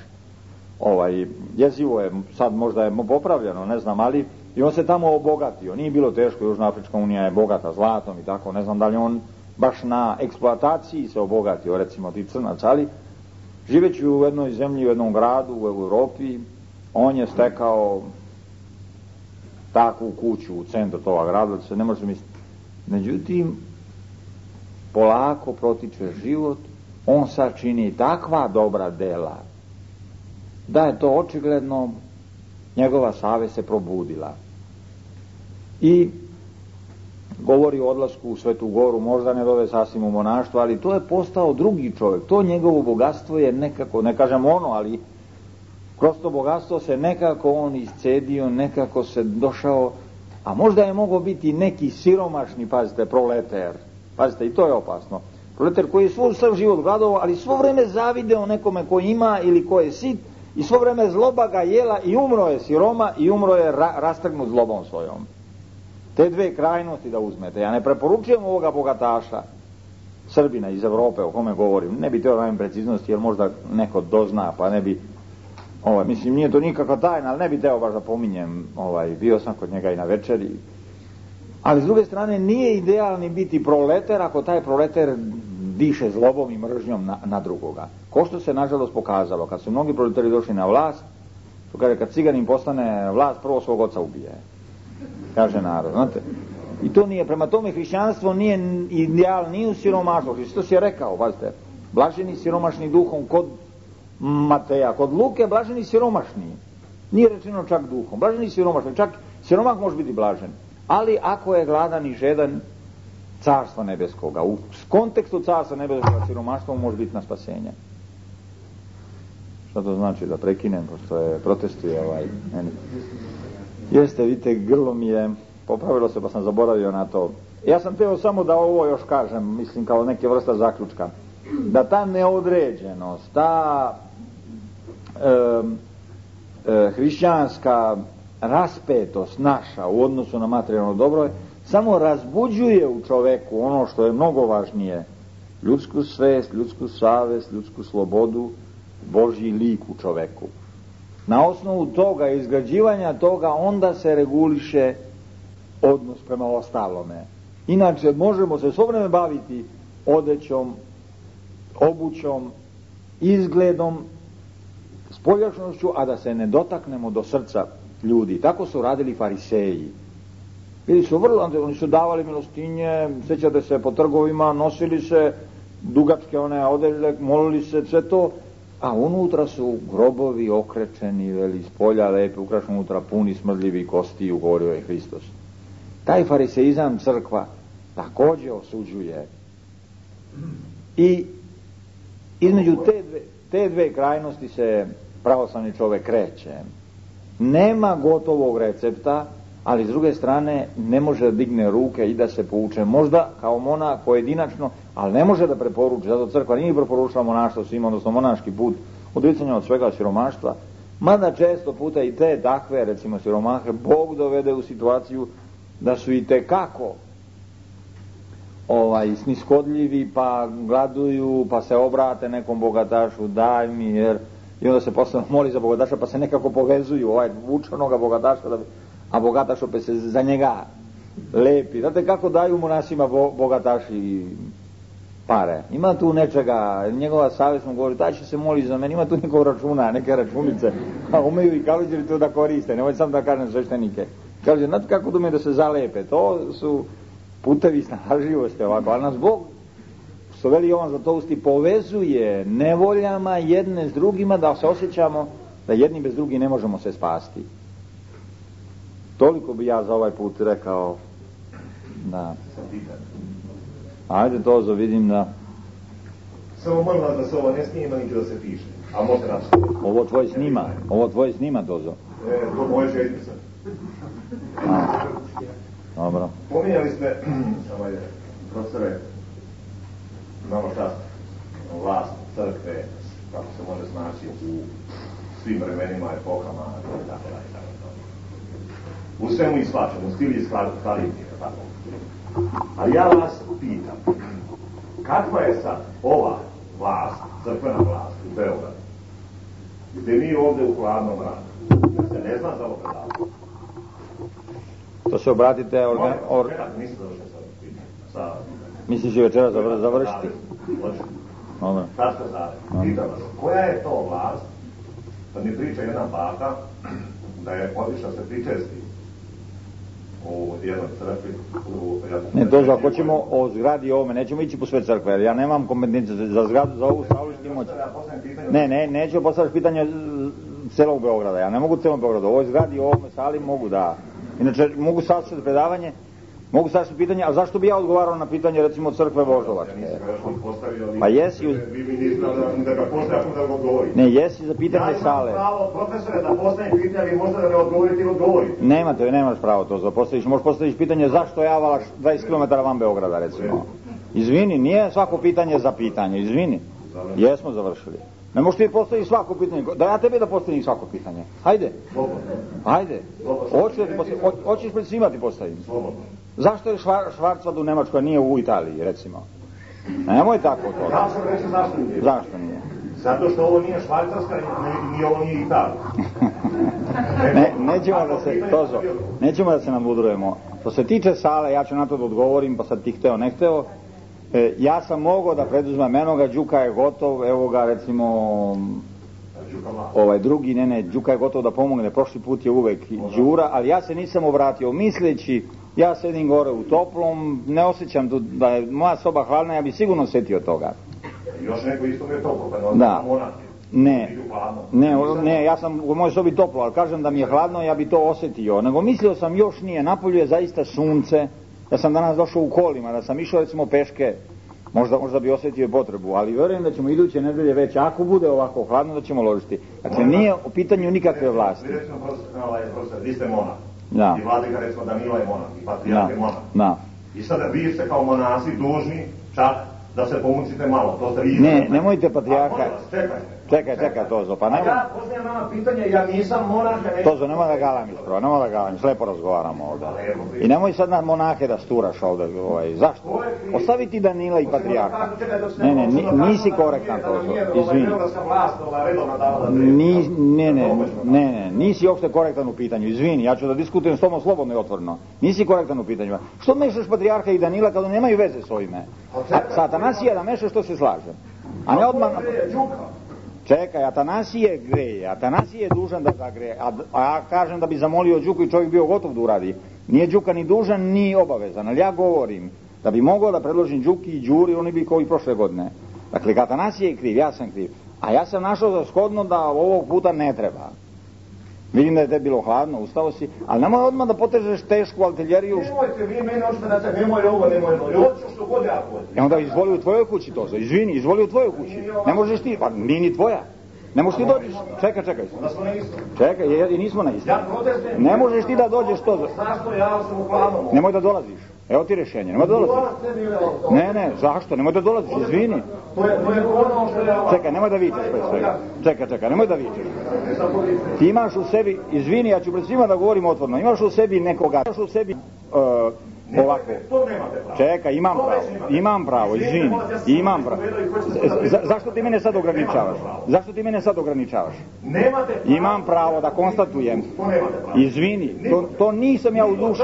[SPEAKER 5] Jezivo je, sad možda je popravljeno, ne znam, ali i on se tamo obogatio. Nije bilo teško, Južnoafrička unija je bogata zlatom i tako, ne znam da li on baš na eksploataciji se obogatio, recimo ti crnac, ali živeći u jednoj zemlji, u jednom gradu u Europi, on je stekao takvu kuću u centru toga grada, da se ne može misliti. Međutim, polako protiče život, on sad čini takva dobra dela, da je to očigledno njegova savest se probudila. I govori o odlasku u Svetu Goru, možda ne dove sasvim u monaštvo, ali to je postao drugi čovjek. To njegovo bogatstvo je nekako, ne kažem ono, ali kroz to bogatstvo se nekako on iscedio, nekako se došao, a možda je mogao biti neki siromašni, pazite, proleter. Pazite, i to je opasno. Proleter koji je sav život gladovao, ali svo vreme zavideo nekome ko ima ili ko je sit, i svo vreme zloba ga jela i umro je siroma i umro je rastrgnut zlobom svojom. Te dve krajnosti da uzmete. Ja ne preporučujem ovoga bogataša, Srbina iz Evrope, o kome govorim. Ne bi teo da imam preciznosti, jer možda neko dozna, pa ne bi... mislim, nije to nikakva tajna, ali ne bi teo baš da pominjem. Bio sam kod njega i na večeri. Ali s druge strane, nije idealni biti proleter ako taj proleter diše zlobom i mržnjom na drugoga. Ko što se nažalost pokazalo, kad su mnogi proletari došli na vlast, to kaže, kad ciganin postane vlast, prvo svog oca ubije. Kaže narod, znate. I to nije, prema tome hrišćanstvo nije ideal ni u siromaštvu. Hristos je rekao, pazite, blaženi siromašni duhom kod Mateja, kod Luke blaženi siromašni. Nije rečeno čak duhom, blaženi siromašni, čak siromah može biti blažen. Ali ako je gladan i žedan, carstva nebeskoga. U kontekstu carstva nebeskoga siromaštvo može biti na spasenje. Šta to znači, da prekinem, pošto je protestuje meni. Jeste, vidite, grlo mi je popravilo se, pa sam zaboravio na to. Ja sam teo samo da ovo još kažem, mislim, kao neke vrsta zaključka. da ta neodređenost, ta hrišćanska raspetost naša u odnosu na materijalno dobro samo razbuđuje u čoveku ono što je mnogo važnije, ljudsku svest, ljudsku savest, ljudsku slobodu, Božji lik u čoveku. Na osnovu toga, izgrađivanja toga, onda se reguliše odnos prema ostalome. Inače, možemo se svo vreme baviti odećom, obućom, izgledom, spoljašnošću, a da se ne dotaknemo do srca ljudi. Tako su radili fariseji. Bili su oni su davali milostinje, sjećate se, po trgovima, nosili se dugačke one odeće, molili se, sve to, a unutra su grobovi okrečeni, veli, s polja lepe, ukrašeni unutra, puni smrdljivi kostiju, govorio je Hristos. Taj fariseizam crkva također osuđuje. I između te dve krajnosti se pravoslavni čovjek kreće. Nema gotovog recepta, ali s druge strane ne može da digne ruke i da se pouče. Možda kao monah pojedinačno, ali ne može da preporuči. Zato crkva nije preporučila monaštvo svima, odnosno monaški put odricanja od svega siromaštva. Mada često puta i te takve, recimo siromahe, Bog dovede u situaciju da su i tekako sniskodljivi, pa gladuju, pa se obrate nekom bogatašu, daj mi, jer i onda se posle moli za bogataša, pa se nekako povezuju, vuče onoga bogataša, a bogataš opet se za njega lepi. Znate kako daju monasima bogataši pare? Ima tu nečega, njegova savjest mu govori, daj će se moli za mene, ima tu nekog računa, neke računice, a umeju i kaluđeri to da koriste, nemoj sam da kažem sveštenike. Kaže, znate kako da da se zalepe, to su putevi snažljivosti ovako, ali nas Bog, što veli Jovan Zlatousti, povezuje nevoljama jedne s drugima da se osjećamo da jedni bez drugih ne možemo se spasti. Toliko bi ja za ovaj put rekao. Da. Ajde Tozo, vidim da...
[SPEAKER 3] Samo molim vas da se ovo ne snima niti da se piše, a može naći.
[SPEAKER 5] Ovo tvoje snima, Tozo.
[SPEAKER 3] To moje šetnice sad.
[SPEAKER 5] Dobro.
[SPEAKER 3] Pominjali ste, profesore, malo čast, vlast, crkve, kako se može snaći u svim vremenima, epokama, i tako dalje. U svemu i svačemu, u stili i stvariti, tako. Ali ja vas pitam, kakva je sad ova vlast, crkvena vlast u Beogradu, gdje mi ovdje u hladnom radu, da se ne zna za ovo predavanje?
[SPEAKER 5] To se obratite...
[SPEAKER 3] Nisam završio sa...
[SPEAKER 5] Misliš i večera završiti?
[SPEAKER 3] Dobro. Tačka zare. Pitam vas, koja je to vlast, da mi priča jedna baka, da je otišla se pričesti u jednoj crkvi.
[SPEAKER 5] Ne, to ako ćemo o zgradi ovome, nećemo ići po sve crkve, jer ja nemam kompetencije za zgradu, za ovu salu što moći. Ne, neću postaviti pitanje celog Beograda, ja ne mogu celog Beograda, u ovoj zgradi, u ovome sali mogu da... Inače, mogu sastaviti predavanje, mogu sastaviti pitanje, a zašto bi ja odgovarao na pitanje, recimo, crkve Voždovačke? Pa jesi...
[SPEAKER 3] Vi mi niste da ga postavim da ga odgovorite.
[SPEAKER 5] Ne, jesi za pitanje sale.
[SPEAKER 3] Ja imam pravo, profesore, da postavim pitanje, vi možda da ne odgovorite ili odgovorite.
[SPEAKER 5] Nemaš pravo to da postaviš. Možeš postaviš pitanje zašto je Avala 20 km van Beograda, recimo. Izvini, nije svako pitanje za pitanje, izvini. Jesmo završili. Ne možeš ti postaviti svako pitanje. Da ja tebi da postavim svako pitanje. Hajde. Hajde. Hoćeš pred svima ti postavim. Zašto je Švarcvad u Nemačkoj, nije u Italiji, recimo? Nemoj tako to.
[SPEAKER 3] Ja sam reći zašto nije.
[SPEAKER 5] Zašto nije?
[SPEAKER 3] Zato što ovo nije Švajcarska, ni ovo nije Italija.
[SPEAKER 5] Nećemo da se namudrujemo. Što se tiče sale, ja ću na to da odgovorim, pa sad ti hteo, ne hteo. Ja sam mogao da preduzmem, enoga Đuka je gotov, evo ga recimo drugi, Đuka je gotov da pomogne, prošli put je uvek Đura, ali ja se nisam obratio misleći, ja sedim gore u toplom, ne osjećam da je moja soba hladna, ja bi sigurno osjetio toga.
[SPEAKER 3] Još neko isto mi je toplo, pa
[SPEAKER 5] da. Ne, ja sam u mojoj sobi toplo, ali kažem da mi je hladno, ja bi to osjetio, nego mislio sam još nije, napolju je zaista sunce. Ja sam danas došao u kolima, da sam išao recimo peške, možda bi osjetio potrebu, ali vjerujem da ćemo iduće nedelje već, ako bude ovako hladno, da ćemo ložiti. Dakle, nije u pitanju nikakve vlasti.
[SPEAKER 3] Vi recimo, profesor, vi ste monah. I vladika recimo Danila je monah, i patrijarh je monah. I sada vi ste kao monasi dužni čak da se pomučite malo, to ste vi...
[SPEAKER 5] Ne, nemojte patrijarha... Čekaj, Tozo, pa nemoj...
[SPEAKER 3] Ja poznajem vama pitanje, ja nisam monah...
[SPEAKER 5] Tozo, nemoj da galamiš, lepo razgovaramo ovdje. I nemoj sad na monahe da sturaš ovdje, zašto? Ostavi ti Danila i patrijarha. Ne, nisi korektan, Tozo, izvini. Ne, nisi uopšte korektan u pitanju, izvini, ja ću da diskutujem s tobom slobodno i otvoreno. Nisi korektan u pitanju. Što mešaš patrijarha i Danila kada nemaju veze s ovime? Sa Atanasija da mešaš, što se slaže? A ne odmah... Čekaj, Atanasije greje, Atanasije je dužan da zagreje, a ja kažem da bi zamolio Đuku i čovjek bio gotov da uradi. Nije Đuka ni dužan, ni obavezan, ali ja govorim da bi mogao da predložim Đuki i Đuri, oni bi kao i prošle godine. Dakle, Atanasije je kriv, ja sam kriv, a ja sam našao za shodno da ovog puta ne treba. Vidim da je te bilo hladno, ustao si, ali nemoj odmah da potežeš tešku artiljeriju.
[SPEAKER 3] Nemojte, vi mene hoćete da se, nemoj ovo, hoću što god ja hoću.
[SPEAKER 5] E onda izvoli u tvojoj kući to, izvini, izvoli u tvojoj kući. Ne možeš ti, pa nije ni tvoja. Ne možeš ti dođeš, čekaj.
[SPEAKER 3] Onda smo na isto.
[SPEAKER 5] Čekaj, i nismo na isto.
[SPEAKER 3] Ja protestujem.
[SPEAKER 5] Ne možeš ti da dođeš to.
[SPEAKER 3] Zašto ja sam u hladnom?
[SPEAKER 5] Nemoj da dolaziš. Evo ti rješenje, nemoj da dolaziš. Ne, zašto? Nemoj da dolaziš, izvini.
[SPEAKER 3] To je ono što ja...
[SPEAKER 5] Čekaj, nemoj da vičeš pre svega. Čekaj, nemoj da vičeš. Ti imaš u sebi, izvini, ja ću pred svima da govorim otvoreno, imaš u sebi nekoga, imaš u sebi ovako. Čekaj, imam pravo, izvini, imam pravo. Zašto ti mene sad ograničavaš? Imam pravo da konstatujem. Izvini, to nisam ja u duši.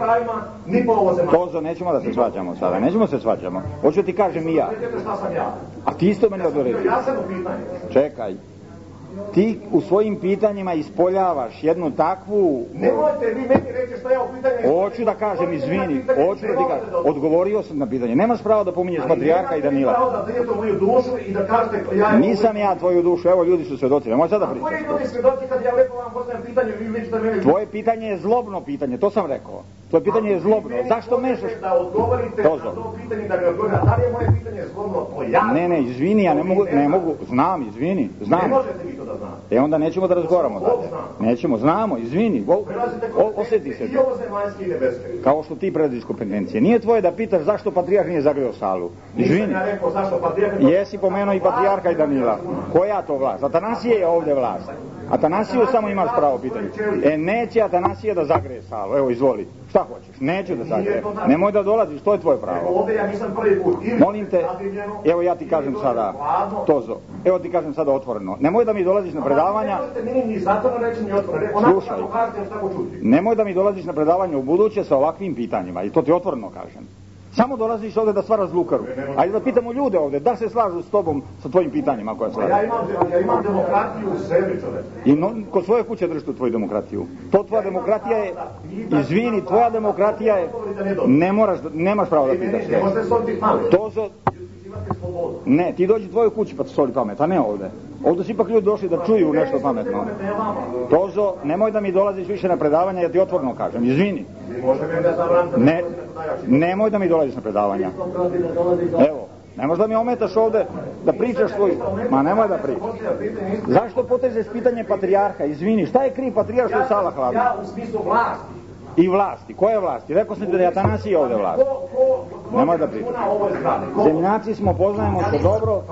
[SPEAKER 5] Tozo, nećemo da se svađamo sada, Hoću ti kažem i ja. A ti isto mene odoredi. Čekaj. Ti u svojim pitanjima ispoljavaš jednu takvu...
[SPEAKER 3] Nemojte vi meni reći što ja u pitanju...
[SPEAKER 5] Hoću da kažem, izvini, hoću da ti kažem. Odgovorio sam na pitanje. Nemaš pravo da pominješ patrijarha i Danila.
[SPEAKER 3] Nemam pravo da dajete moju dušu i da kažete...
[SPEAKER 5] Nisam ja tvoju dušu, evo ljudi su svedoci. Nemoj sada pričati.
[SPEAKER 3] Koji ljudi svedoci kad ja lepo vam postavljam pitanje, vi vidite mene...
[SPEAKER 5] Tvoje pitanje je zlobno pitanje, to sam rekao. Tvoje pitanje je zlobno. Zašto mešaš?
[SPEAKER 3] Da odgovorite na to pitanje, da mi odgovorite. Da li je moje pitanje zlobno? To ja...
[SPEAKER 5] Ne, izvini, ja ne mogu. Znam.
[SPEAKER 3] Ne možete vi to da znate.
[SPEAKER 5] Onda nećemo da razgovaramo dalje. Nećemo, znamo, izvini. Osjeti se. Kao što ti prelaziš kompetencije. Nije tvoje da pitaš zašto patrijarh nije zagreo salu. Izvini. Jesi pomenuo i patrijarha i Danila. Koja to vlast? Atanasije je ovdje vlast. Atanasiju samo imaš pravo pitanje. Neće Atanasije da zagreje salu. Evo, izvoli. Šta hoćeš? Neću da zagreje. Nemoj da dolaziš, to je tvoje pravo.
[SPEAKER 3] Ovdje ja nisam prvi put.
[SPEAKER 5] Molim te, evo ja ti kažem sada, Tozo, evo ti kažem sada otvoreno. Nemoj da mi dolaziš na predavanja... Slušaj, nemoj da mi dolaziš na predavanja u buduće sa ovakvim pitanjima. I to ti otvoreno kažem. Samo dolaziš ovdje da stvaraš zlukaru. Ajde da pitamo ljude ovdje, da se slažu s tobom sa tvojim pitanjima koje slažu.
[SPEAKER 3] Ja imam demokratiju u sebi, čovjek.
[SPEAKER 5] I kod svoje kuće držiš tu tvoju demokratiju. To tvoja demokratija je, izvini, tvoja demokratija je, nemaš pravo da pitaš. Tozo, ne, ti dođi tvojoj kući pa ti soli pamet, a ne ovdje. Ovdje su ipak ljudi došli da čuju nešto pametno. Tozo, nemoj da mi dolaziš više na predavanja, ja ti otvoreno kažem, izvini. Nemoj da mi dolaziš na predavanja. Evo, ne možeš da mi ometaš ovdje da pričaš svoj... Ma nemoj da pričaš. Zašto potežeš pitanje patrijarha? Izvini, šta je kriv patrijarh što je sala hladna?
[SPEAKER 3] Ja u smislu vlasti.
[SPEAKER 5] I vlasti, koje vlasti? Rekao sam ti da je Atanasije ovdje vlast. Nemoj da pričaš. Zemljaci smo, poznajemo se dobro.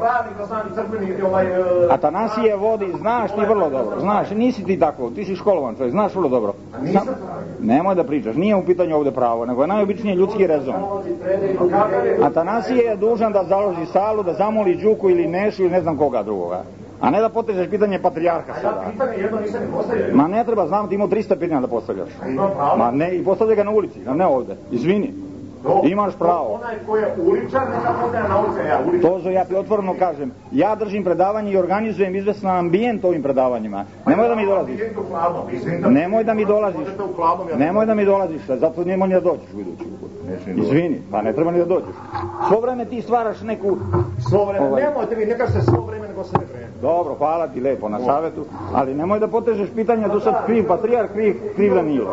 [SPEAKER 5] Atanasije vodi, znaš ti vrlo dobro. Znaš, nisi ti tako, ti si školovan čovjek, znaš vrlo dobro. Nemoj da pričaš, nije u pitanju ovdje pravo, nego je najobičnije ljudski rezon. Atanasije je dužan da založi salu, da zamoli Đuku ili Nešu ili ne znam koga drugoga. A ne da potežeš pitanje patrijarha sada.
[SPEAKER 3] Ja pitanje jedno nisam ni postavio.
[SPEAKER 5] Ma ne treba, znam ti imao 300 pitanja da postavljaš. Ma ne, i postavlja ga na ulici, a ne ovdje. Izvini. Imaš pravo.
[SPEAKER 3] Onaj ko je uličar, neka postavlja na ulici, ja uličar.
[SPEAKER 5] Tozo, ja ti otvoreno kažem, ja držim predavanje i organizujem izvestan ambijent ovim predavanjima. Nemoj da mi dolaziš. Nemoj da mi dolaziš, zato nemoj ni da dođeš u iduću. Izvini, pa ne treba ni da dođeš. Svo vreme ti stvaraš neku...
[SPEAKER 3] Nemojte mi, neka se svo vreme nego sve vreme.
[SPEAKER 5] Dobro, hvala ti lepo na savjetu, ali nemoj da potežeš pitanja da sad kriv patrijarh, kriv Danilo.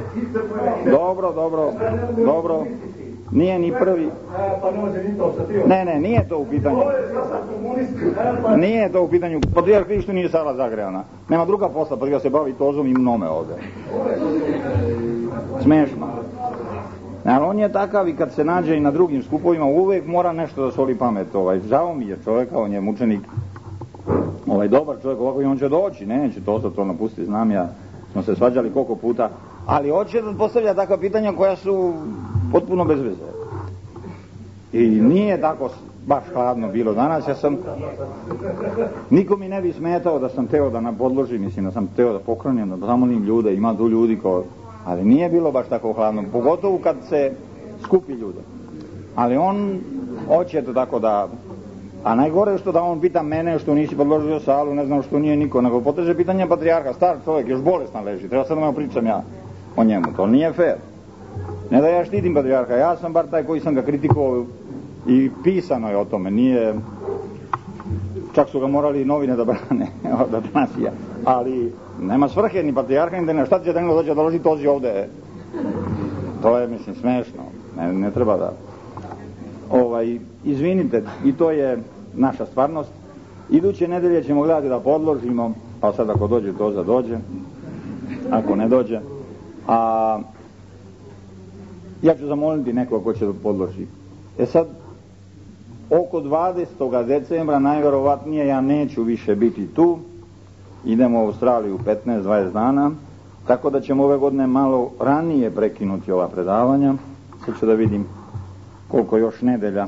[SPEAKER 5] Dobro. Nije ni prvi. Ne, nije to u pitanju. Nije to u pitanju. Patrijarh kriv što nije sala zagrejana. Nema druga posla, pa ga se bavi Tozom i mnome ovdje. Smešno. Ali on je takav i kad se nađe i na drugim skupovima uvijek mora nešto da soli pamet. Žao mi je čovjeka, on je mučenik, dobar čovjek, ovako i on će doći, neće to napustiti, znam ja, smo se svađali koliko puta, ali hoće da postavlja takva pitanja koja su potpuno bez veze. I nije tako baš hladno bilo danas, niko mi ne bi smetao da sam teo da podložim, mislim da sam teo da poklonim, da zamolim ljude, ima tu ljudi ali nije bilo baš tako hladno, pogotovo kad se skupi ljude. Ali on hoće to tako da, a najgore je što da on pita mene što nisi podložio salu, ne znam što nije niko, nego poteže pitanje patrijarha, star čovjek, još bolestan leži, treba sad da me pričam ja o njemu, to nije fair. Ne da ja štitim patrijarha, ja sam bar taj koji sam ga kritikovao i pisano je o tome, nije, čak su ga morali novine da brane od Atanasija, ali nema svrhe ni patrijarha ni da šta će da nego dođe da loži tozi ovde, to je mislim smešno, ne treba da izvinite, i to je naša stvarnost. Iduće nedelje ćemo gledati da podložimo, pa sad ako dođe toza dođe, ako ne dođe, a ja ću zamoliti nekoga ko će da podloži. Sad oko 20. decembra najverovatnije ja neću više biti tu, idemo u Australiju 15-20 dana, tako da ćemo ove godine malo ranije prekinuti ova predavanja. Sad ću da vidim koliko još nedelja.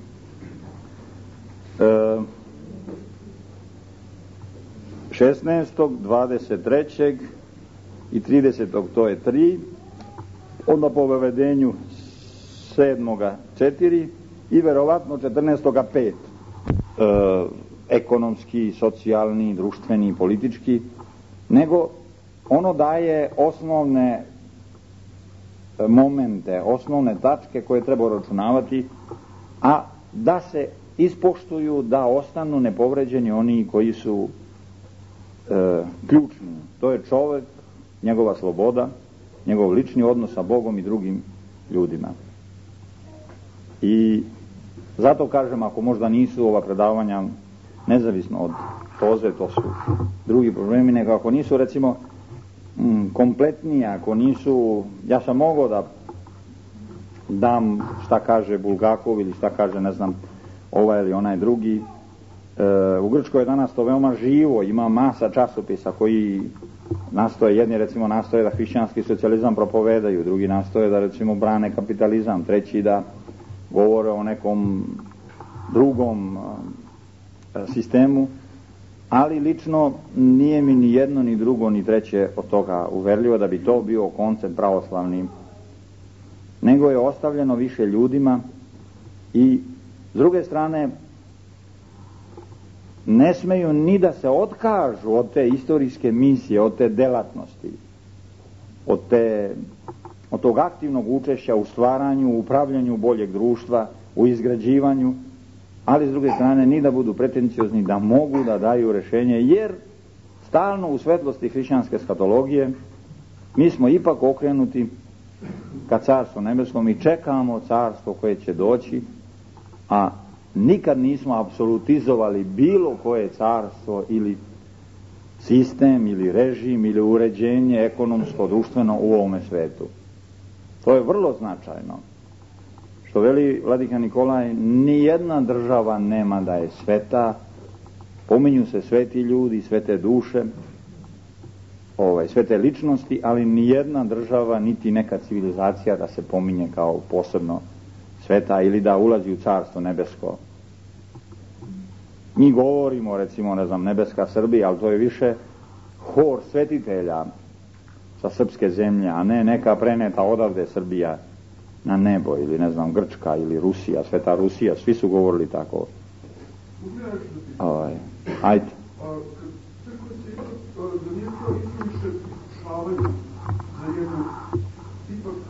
[SPEAKER 5] 16. 23. i 30. to je 3, onda po vevedenju 7. 4 i verovatno 14. 5. Ekonomski, socijalni, društveni, politički, nego ono daje osnovne momente, osnovne tačke koje treba uračunavati, a da se ispoštuju, da ostanu nepovređeni oni koji su ključni. To je čovjek, njegova sloboda, njegov lični odnos sa Bogom i drugim ljudima. I zato kažem, ako možda nisu ova predavanja nezavisno od toze, to su drugi problemi, nego ako nisu recimo kompletnije, ako nisu, ja sam mogao da dam šta kaže Bulgakov ili šta kaže ne znam ovaj ili onaj drugi. U Grčkoj je danas to veoma živo, ima masa časopisa koji nastoje, jedni recimo nastoje da hrišćanski socijalizam propovedaju, drugi nastoje da recimo brane kapitalizam, treći da govore o nekom drugom sistemu, ali lično nije mi ni jedno, ni drugo, ni treće od toga uverljivo da bi to bio koncept pravoslavni, nego je ostavljeno više ljudima i s druge strane ne smeju ni da se otkažu od te istorijske misije, od te delatnosti, od tog aktivnog učešća u stvaranju, u upravljanju boljeg društva, u izgrađivanju, ali s druge strane ni da budu pretenciozni da mogu da daju rješenje, jer stalno u svetlosti hrišćanske eskatologije mi smo ipak okrenuti ka carstvu nebeskom i čekamo carstvo koje će doći, a nikad nismo apsolutizovali bilo koje carstvo ili sistem ili režim ili uređenje ekonomsko, društveno u ovome svetu. To je vrlo značajno. Što veli vladika Nikolaj, nijedna država nema da je sveta, pominju se sveti ljudi, svete duše, svete ličnosti, ali nijedna država niti neka civilizacija da se pominje kao posebno sveta ili da ulazi u carstvo nebesko. Mi govorimo, recimo, ne znam, nebeska Srbija, ali to je više hor svetitelja sa srpske zemlje, a ne neka preneta odavde Srbija na nebo, ili ne znam, Grčka ili Rusija, sveta Rusija, svi su govorili tako. Ajde.
[SPEAKER 6] Crkva se ipak, da nije kao više pokušavaju za jednu, ipak,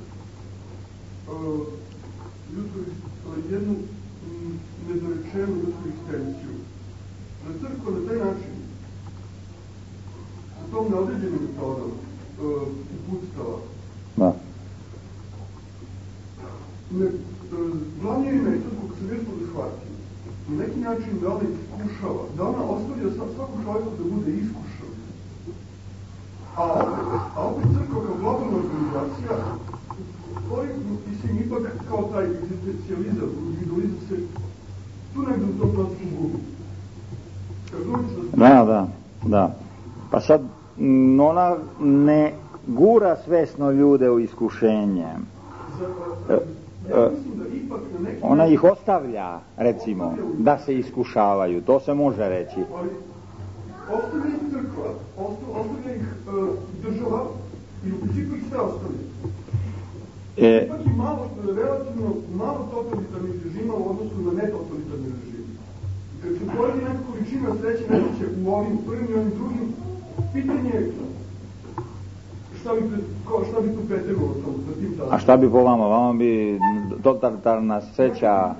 [SPEAKER 6] jednu nedorečenu ljudsku egzistenciju. Da crkva na taj način, sa tom neodređenim metodom, uputstava, glavnije je metod kog se nešto da shvati. Na neki način da ona iskušava, da ona ostavlja svaku čovjeku da bude iskušan. A opet crkva kao globalna organizacija stvori mislim, ipak kao taj egzistencijalizam, individualizam se tu negdje u tom procesu gubi.
[SPEAKER 5] Da. Pa sad, ona ne gura svesno ljude u iskušenje. Ona ih ostavlja, recimo, da se iskušavaju, to se može reći.
[SPEAKER 6] Ali ostavlja ih crkva, ostavlja ih država i u principu ih sve ostavlja. Ipak i malo, relativno malo totalitarnih režima u odnosu na netotalitarne režime. Kad se pojavi neka količina sreće neće u ovim prvim i ovim drugim, pitanje je šta bi tu preteglo sa tim tasom.
[SPEAKER 5] A šta bi po vama? Vama bi totalitarna sreća...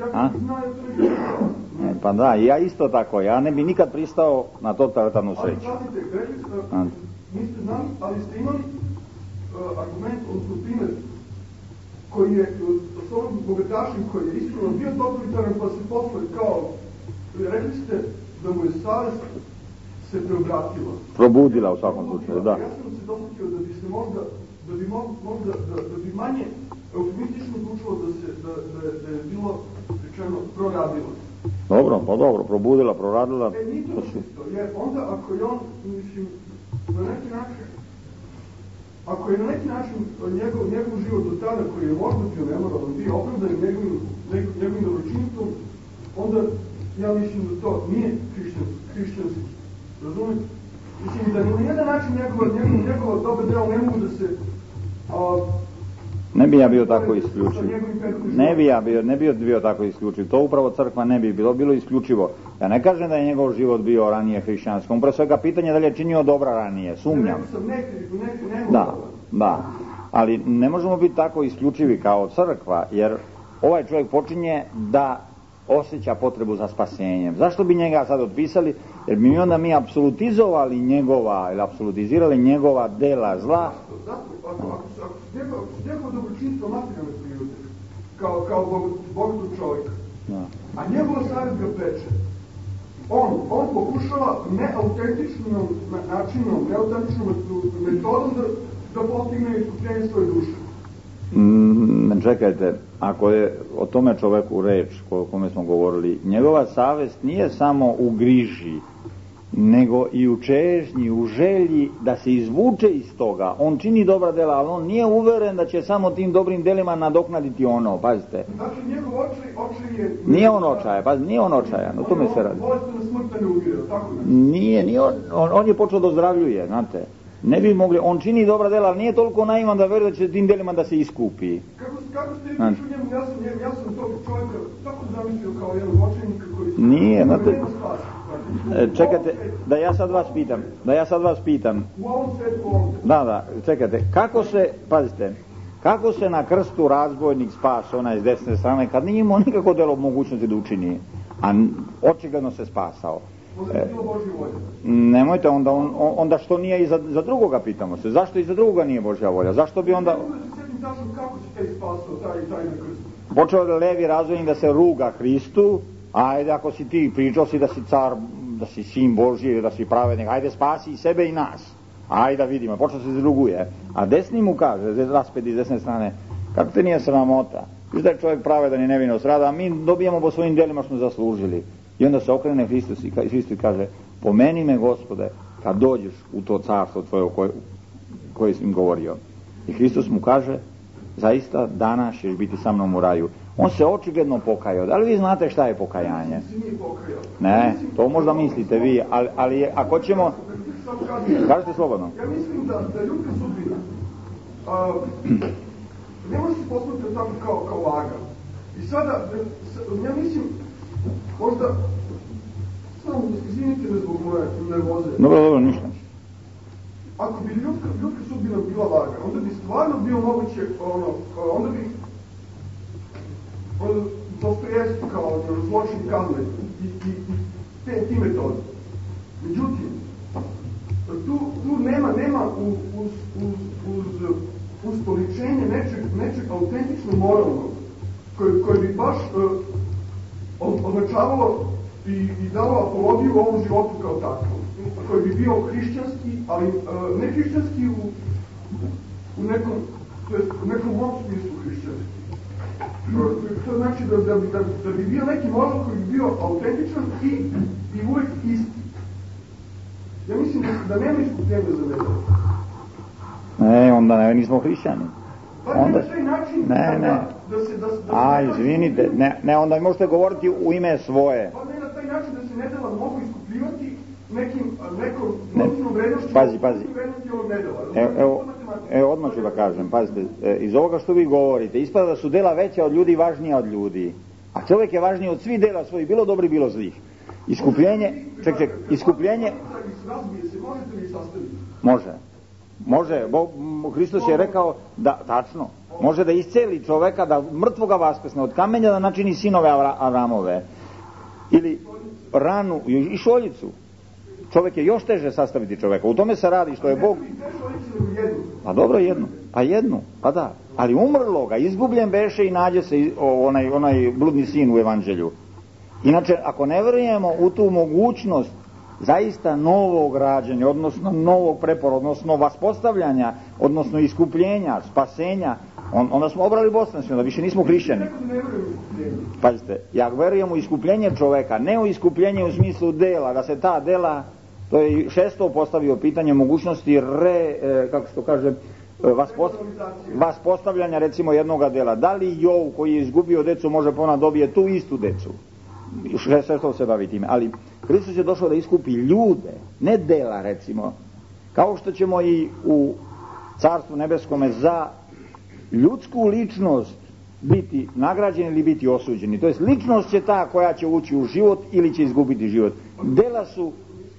[SPEAKER 5] Pa da, ja isto tako, ja ne bi nikad pristao na totalitarnu sreću.
[SPEAKER 6] Ali pazite, rekli ste, niste znali, ali ste imali argument, odnosno primjer, koji je s ovom bogatašem koji je iskreno bio totalitaran, pa se posle kao, rekli ste da mu je savest se preobratila.
[SPEAKER 5] Probudila u svakom slučaju, da.
[SPEAKER 6] Ja sam se dosjetio da bi se možda, da bi manje eufemistično zvučilo da je bilo rečeno proradilo.
[SPEAKER 5] Dobro, probudila, proradila.
[SPEAKER 6] Nije to isto, jer onda ako je on, mislim, na neki način, ako je na neki način njegov život do tada koji je možda bio nemoralan, bio opravdan njegovim dobročinstvom, onda ja mislim da to nije hrišćanski. Razumite? Mislim da na jedan način njegova dobra dela ne mogu da se...
[SPEAKER 5] Ne bi ja bio tako isključiv. Ne bi bio tako isključiv. To upravo crkva ne bi bilo isključivo. Ja ne kažem da je njegov život bio ranije hrišćanski. Upravo svega pitanje da li je činio dobra ranije. Sumnjam. Da. Ali ne možemo biti tako isključivi kao crkva, jer ovaj čovjek počinje da osjeća potrebu za spasenjem. Zašto bi njega sad otpisali? Jer bi onda mi apsolutizovali ili apsolutizirali njegova dela zla.
[SPEAKER 6] Ako se njegov dobročinstvo materijalne prirode, kao bogatog čovjeka, a njegova savjest ga peče, on pokušava neautentičnom načinom, neautentičnom metodom da postigne iskupljenje svoje duše.
[SPEAKER 5] Čekajte, ako je o tome čoveku reč o kome smo govorili, njegova savest nije samo u griži, nego i u čežnji, u želji da se izvuče iz toga. On čini dobra dela, ali on nije uveren da će samo tim dobrim delima nadoknaditi ono, pazite.
[SPEAKER 6] Znači, njegov očaj je...
[SPEAKER 5] Nije on očajan, o tome se radi.
[SPEAKER 6] Bolestveno smrta ne uvire, tako nešto?
[SPEAKER 5] Nije, on je počeo da ozdravljuje, znate. Ne bi mogli, on čini dobra dela, ali nije toliko naivan da veruje da će tim delima da se iskupi.
[SPEAKER 6] Kako ste rekli u njemu, ja sam tog čovjeka tako zamislio kao jednog očajnika koji...
[SPEAKER 5] Nije, znate... Čekajte, da ja sad vas pitam.
[SPEAKER 6] U ovom svetu ovdje.
[SPEAKER 5] Da, čekajte, kako se na krstu razbojnik spas onaj s desne strane, kad nije imao nikako delo mogućnosti da učini, a očigledno se spasao.
[SPEAKER 6] Možda je bilo Božja volja.
[SPEAKER 5] Nemojte, onda što nije i za drugoga, pitamo se. Zašto i za drugoga nije Božja volja? Zašto bi onda...
[SPEAKER 6] Ne mogu da se sjetim tačno kako se taj spasao, taj na krstu.
[SPEAKER 5] Počeo da Levi razvojnik da se ruga Hristu, ajde ako si ti pričao si da si car, da si sin Božji, da si pravednik, ajde spasi i sebe i nas. Ajde da vidimo, počeo se izruguje. A desni mu kaže, raspedi s desne strane, kako te nije sramota? Viš da je čovjek pravedan i nevino strada, a mi dobijamo po svojim djelima što smo zaslužili. I onda se okrene Hristos i kaže, pomeni me Gospode kad dođeš u to carstvo tvoje koje si im govorio. I Hristos mu kaže, zaista danas ćeš biti sa mnom u raju. On se očigledno pokajao. Da li vi znate šta je pokajanje? Ne, to možda mislite vi, ali ako ćemo... Kažete slobodno.
[SPEAKER 6] Ja mislim da ljudska sudbina ne može se poslušati tako kao vaga. I sada, ja mislim, možda, samo izvinite me zbog moje nervoze.
[SPEAKER 5] Dobro, ništa.
[SPEAKER 6] Ako bi ljudska sudbina bila vaga, onda bi stvarno bilo moguće, onda bi Dostojevski kao zločin kazne i ti metode. Međutim, tu nema uz poličenje nečeg autentično moralnog, koje bi baš označavalo i dalo apologiju u ovom životu kao takvom, koji bi bio hrišćanski, ali ne hrišćanski u nekom to je u nekom mom smislu hrišćanski. To znači da bi bio neki model koji bi bio autentičan i uvek isti. Ja mislim da nema iskupljenja za nedelo.
[SPEAKER 5] Ne, onda nismo hrišćani.
[SPEAKER 6] Pa onda, na taj način
[SPEAKER 5] izvinite, onda možete govoriti u ime svoje.
[SPEAKER 6] Pa ne na taj način da se nedela mogu iskupljivati nekom novčanom vrednošću.
[SPEAKER 5] Pazi.
[SPEAKER 6] Vrednosti ovog nedela.
[SPEAKER 5] Evo, odmah ću da kažem, pazite, iz ovoga što vi govorite, ispada da su dela veća od ljudi, važnija od ljudi. A čovjek je važniji od svih dela svojih, bilo dobri, bilo zlih. Iskupljenje.
[SPEAKER 6] Možete li sastaviti?
[SPEAKER 5] Može, Hristos je rekao da, tačno, može da isceli čoveka, da mrtvoga vaskrsne, od kamenja da načini sinove Avramove, ili ranu i šoljicu. Čovjek je još teže sastaviti čoveka, u tome se radi što je Bog. Pa dobro, jednu, pa da, ali umrloga, izgubljen beše i nađe se onaj bludni sin u evanđelju. Inače, ako ne vjerujemo u tu mogućnost zaista novog rađanja, odnosno novog prepora, odnosno vaspostavljanja, odnosno iskupljenja, spasenja, onda smo obrali bosanski, onda više nismo hrišćani. Pazite, ja vjerujem u iskupljenje čoveka, ne u iskupljenje u smislu dela, da se ta dela, to je Šesto postavio pitanje mogućnosti vaspostavljanja recimo jednoga dela. Da li Jov koji je izgubio decu može ponovno dobije tu istu decu? Šesto se bavi time, ali Hristos je došao da iskupi ljude, ne dela recimo, kao što ćemo i u Carstvu nebeskome za ljudsku ličnost biti nagrađeni ili biti osuđeni. To jest ličnost je ta koja će ući u život ili će izgubiti život. Dela su...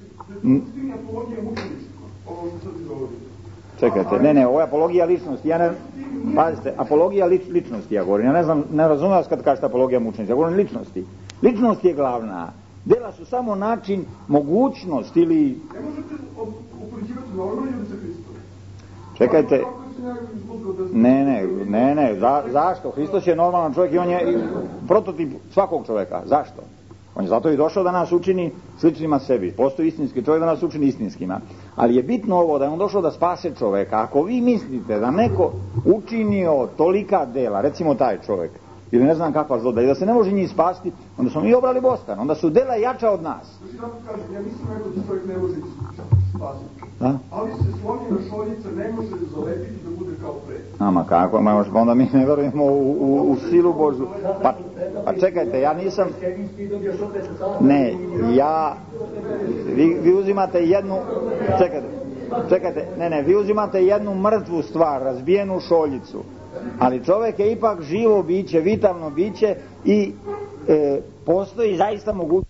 [SPEAKER 5] Čekajte, ovo je apologija ličnosti. Pazite, apologija ličnosti ja govorim. Ja ne razumijem vas kad kažete apologija mučenosti. Ja govorim ličnosti. Ličnost je glavna. Dela su samo način, mogućnost ili...
[SPEAKER 6] Ne možete upoređivati normalno ili sa Hristom.
[SPEAKER 5] Čekajte. Ne, zašto? Hristos je normalan čovjek i on je prototip svakog čovjeka. Zašto? On je zato i došao da nas učini sličnima sebi. Postoji istinski čovjek da nas učini istinskima. Ali je bitno ovo da je on došao da spase čovjeka. Ako vi mislite da neko učinio tolika dela, recimo taj čovjek, ili ne znam kakva zloda, i da se ne može njih spasti, onda smo mi obrali bostan, onda su dela jača od nas.
[SPEAKER 6] Ja nisam rekao da čovjek ne može spasiti.
[SPEAKER 5] Da?
[SPEAKER 6] Ali se slomljena šoljica ne može zalepiti da bude kao pre.
[SPEAKER 5] Ama kako, onda mi ne verujemo u silu Božju. Pa čekajte, ja nisam... Ne, vi uzimate jednu... Čekajte, vi uzimate jednu mrtvu stvar, razbijenu šoljicu. Ali čovjek je ipak živo biće, vitalno biće i postoji zaista mogućnost